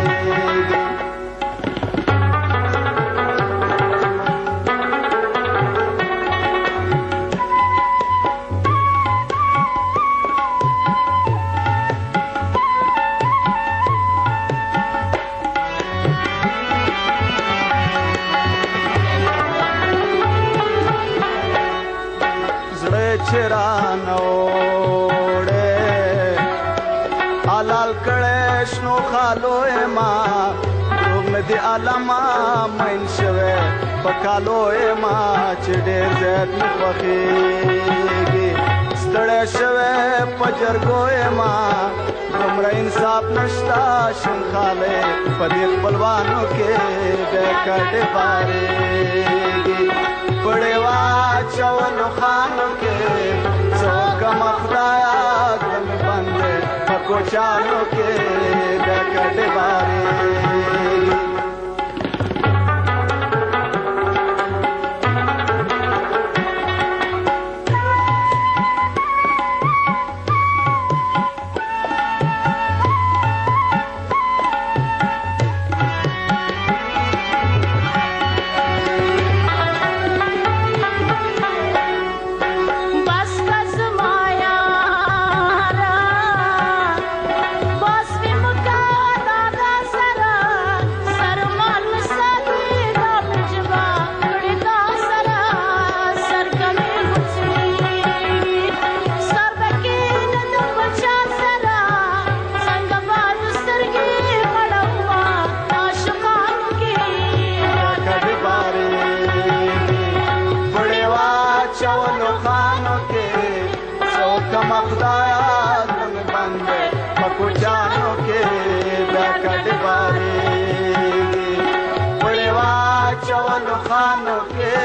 چرانوڑے علال کڑے شنو خالوئے ما روم دی علما مین شوے پکالوئے ما چڑے زید مخوخیگی ستڑے شوے پجرگوئے ما رومرہ انصاف نشتا شنخالے پدیق بلوانو کے بیکٹ باریگی پڑوا چاولو خانو کے څوک مخدایا غم باندې پکوچانو کې بیکټ باري Bas vi muka dada sara یو خانو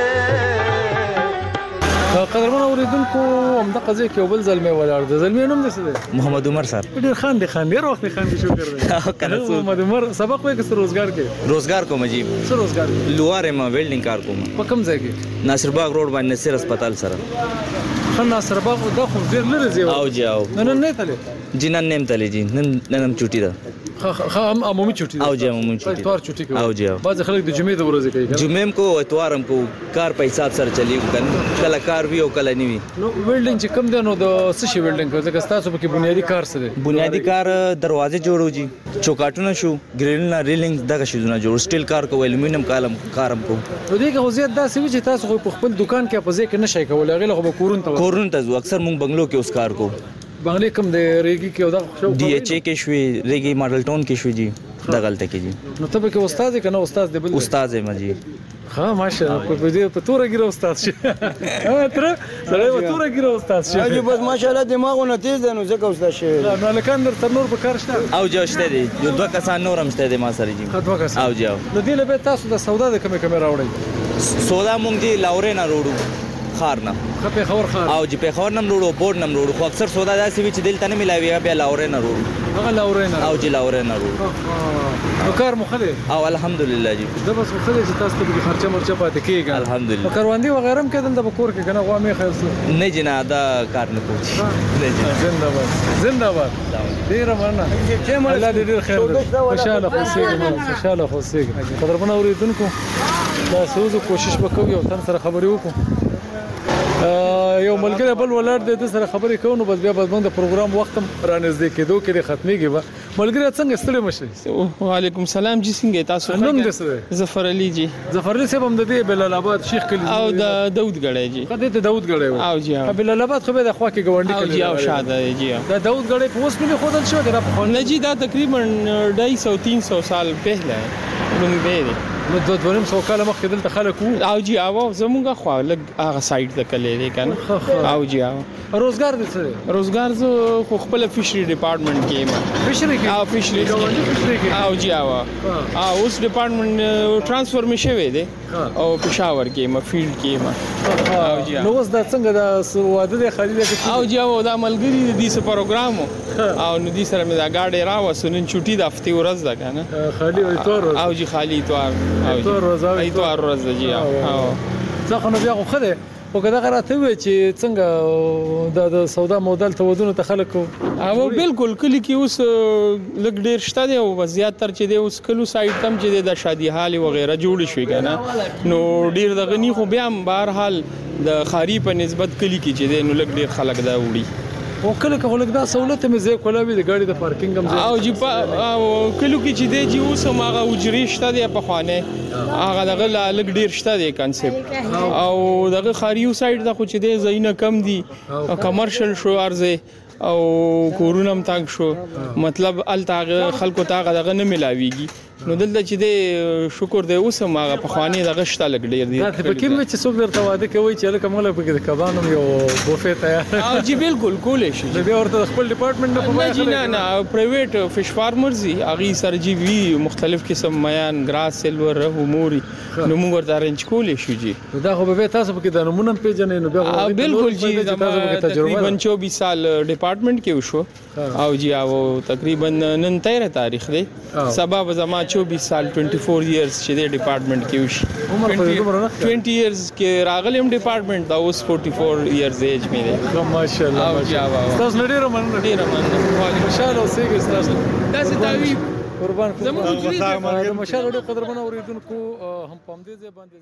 کې قدرمن اوریدونکو همدا قضیه کې یو بل زلمی ولاړ دی. زلمی نوم دې څه دی؟ محمد عمر صاحب. ډېر خان دی خان ډېر وخت خان کې شکر دی. کنه محمد عمر سبق وایي که روزګار کې؟ روزګار کوم جی. څه روزګار؟ لواره ما ویلډینګ کار کوم. په کوم ځای کې؟ ناصر باغ روډ باندې نصیر هسپتال سره. خان ناصر باغ دا خو ډېر لري ځای. او جی او. نن نه تللی؟ جی نن نیم تللی جی. نن نن چوټي ده. خا هم عمومي چوټي ده. او جی عمومي چوټي. اتوار چوټي کوي. او جی او. بعض خلک د جمعې د ورځې کوي. جمعې کو اتوار هم کو کار په حساب سره چلی کله کار وی او کله نیوي. نو ویلډینګ چې کوم دی نو د څه شي ویلډینګ کوي؟ ځکه تاسو په کې بنیادی کار څه دی؟ بنیادی کار دروازې جوړو جی، چوکاټونه شو، ګریلونه، ریلینګ دغه شیزونه جوړ، سټیل کار کو، الومینیم کالم کارم کو. نو دغه وضعیت داسې وي چې تاسو په خپل دکان کې په ځای کې نشئ کولای، هغه له کورون ته کورون ته ځو. اکثر مونږ بنگلو کې اوس کار کو. بنگلې کوم دی؟ ریګي کې او دا ډي ایچ اي کې شوې، ریګي ماډل ټاون کې شوې جی. دا غلطه کې جی. نو ته به کې استاد کنه استاد دی؟ بل استاد یم جی. ها ماشاءالله په دې په توره ګیره استاد شي. ها تر سره په توره ګیره استاد شي. اجي بس ماشاءالله دماغونه تیز دي نو ځکه استاد شي. نو لکان در تر نور په کار شته او جو شته دي. یو دوه کسان نور هم شته دي ما سره جی. دوه کسان او جو. نو دې له تاسو د سودا د کمې کمې راوړی؟ سودا مونږ دی لاورې نه وروړو خارنا. خپې خور خار او جی په خور نم وروړو، بورډ نم وروړو. خو اکثر سودا داسې وي چې دلته نه ملاوي، بیا لاورې نه وروړو. هغه لاورې نه. او جی لاورې نه وروړو. نو کار مو خله؟ او الحمدلله جی. دا بس خله چې تاسو ته خرچه مرچه پاتې کیږي. الحمدلله. کاروندی وغیرہ هم کېدل د کور کې کنه غوا مې خیر نه جنا دا کار نه کوي. نه جنا. زنده باد زنده باد. ډیر مننه. الله دې ډیر خیر درکړي. خوشاله خوشاله خوشاله خوشاله. قدرمن اوریدونکو دا سوزو کوشش وکړو یو تر سره خبرې وکړو. یو ملګری بل ولر د سره خبرې کوو نو بس بیا بس باندې پروګرام وخت رانږدې کېدو کې ختميږي. به ملګری څنګه ستړي مشه؟ وعلیکم السلام جی. څنګه تاسو؟ نوم دې څه؟ ظفر علي جی. ظفر علي صاحب هم د دې بلال آباد شیخ کلی او د داود غړی جی. کله ته داود غړی او جی. بلال آباد خو به د خوا کې ګوندې کلی او جی او شاده جی. دا داود غړی په اوس ملي خودل شو کنه په نه جی. دا تقریبا ډای سو تین سو سال پهله لوم دی. نو د دویم سو کال مخکې دلته خلک وو. او جی او زمونږه خو لګ هغه سایت ته کلی دی کنه. او جی او روزګار دې څه؟ روزګار زه خو خپل فشری ډپارټمنټ کې یم. فشری کې؟ او فشری کې. او جی او او اوس ډپارټمنټ ترانسفر مې شوی دی او پېښور کې یم، فیلډ کې یم. او جی نو اوس دا څنګه دا واده دی خالي دی؟ او جی او دا ملګری د دې څه پروګرام او نو دې سره مې دا گاډي راوسو. نن چټي د هفتې ورځ ده کنه. خالي وي تور. او جی خالي اتوار. او تور ورځ او اتوار ورځ جی. او څه خو نو بیا خو خله او کدا غراته وي چې څنګه د سودا مودل ته ودونه ته خلک. او بالکل کلی کې اوس لګ ډیر شته دی او زیاتره چې دی اوس کلو سایت تم چې د شادي حال و غیره جوړ شوی کنه. نو ډیر د غنی خو بیا بهر حال د خاري په نسبت کلی کې چې دی نو لګ ډیر خلک دا وړي. او کله کله دا سہولت مې زه کولاوي د ګاډي د پارکینګ هم زه. او جی په کلو کې چې دی جی اوس ماغه وجري شته دی په خوانه هغه دغه لګ ډیر شته دی کانسپټ. او دغه خاریو سایت د خو چې دی زینه کم دي او کمرشل شو ارزه او کورونم تاګ شو. مطلب ال تاغه خلکو تاغه دغه نه ملاويږي. نو دلته چې دی شکر دی اوس ماغه په خوانه دغه شته لګ ډیر دی. دا په کوم چې څوک درته واده کوي چې لکه موږ په کې کبانم یو بوفه تیار. او جی بالکل کولې شي. د دې ورته خپل ډپارټمنټ نه په وایي نه نه پرایویټ فش فارمرز اغي سر جی وی مختلف قسم میان ګراس سیلور رهو موري نو موږ ورته ارنج کولې شو جی. دا خو به تاسو په کې د نمونه پیژنې نو بیا بالکل جی. تقریبا چوبیس سال ډپارټمنټ کې وشو. او جی او تقریبا نن تیره تاریخ دی. سبب زما چوبیس سال چوبیس ایئرز چې د ډپارټمنټ کې وشي. عمر په عمر نه بیس ایئرز کې راغلم ډپارټمنټ دا اوس چوالیس ایئرز ایج مې دی. ماشاءالله ماشاءالله. تاسو ډیره مننه. ډیره مننه. خوشاله اوسئ تاسو. تاسو دا وی قربان. زموږ مشاله قدرمن اوریدونکو هم پام دې باندې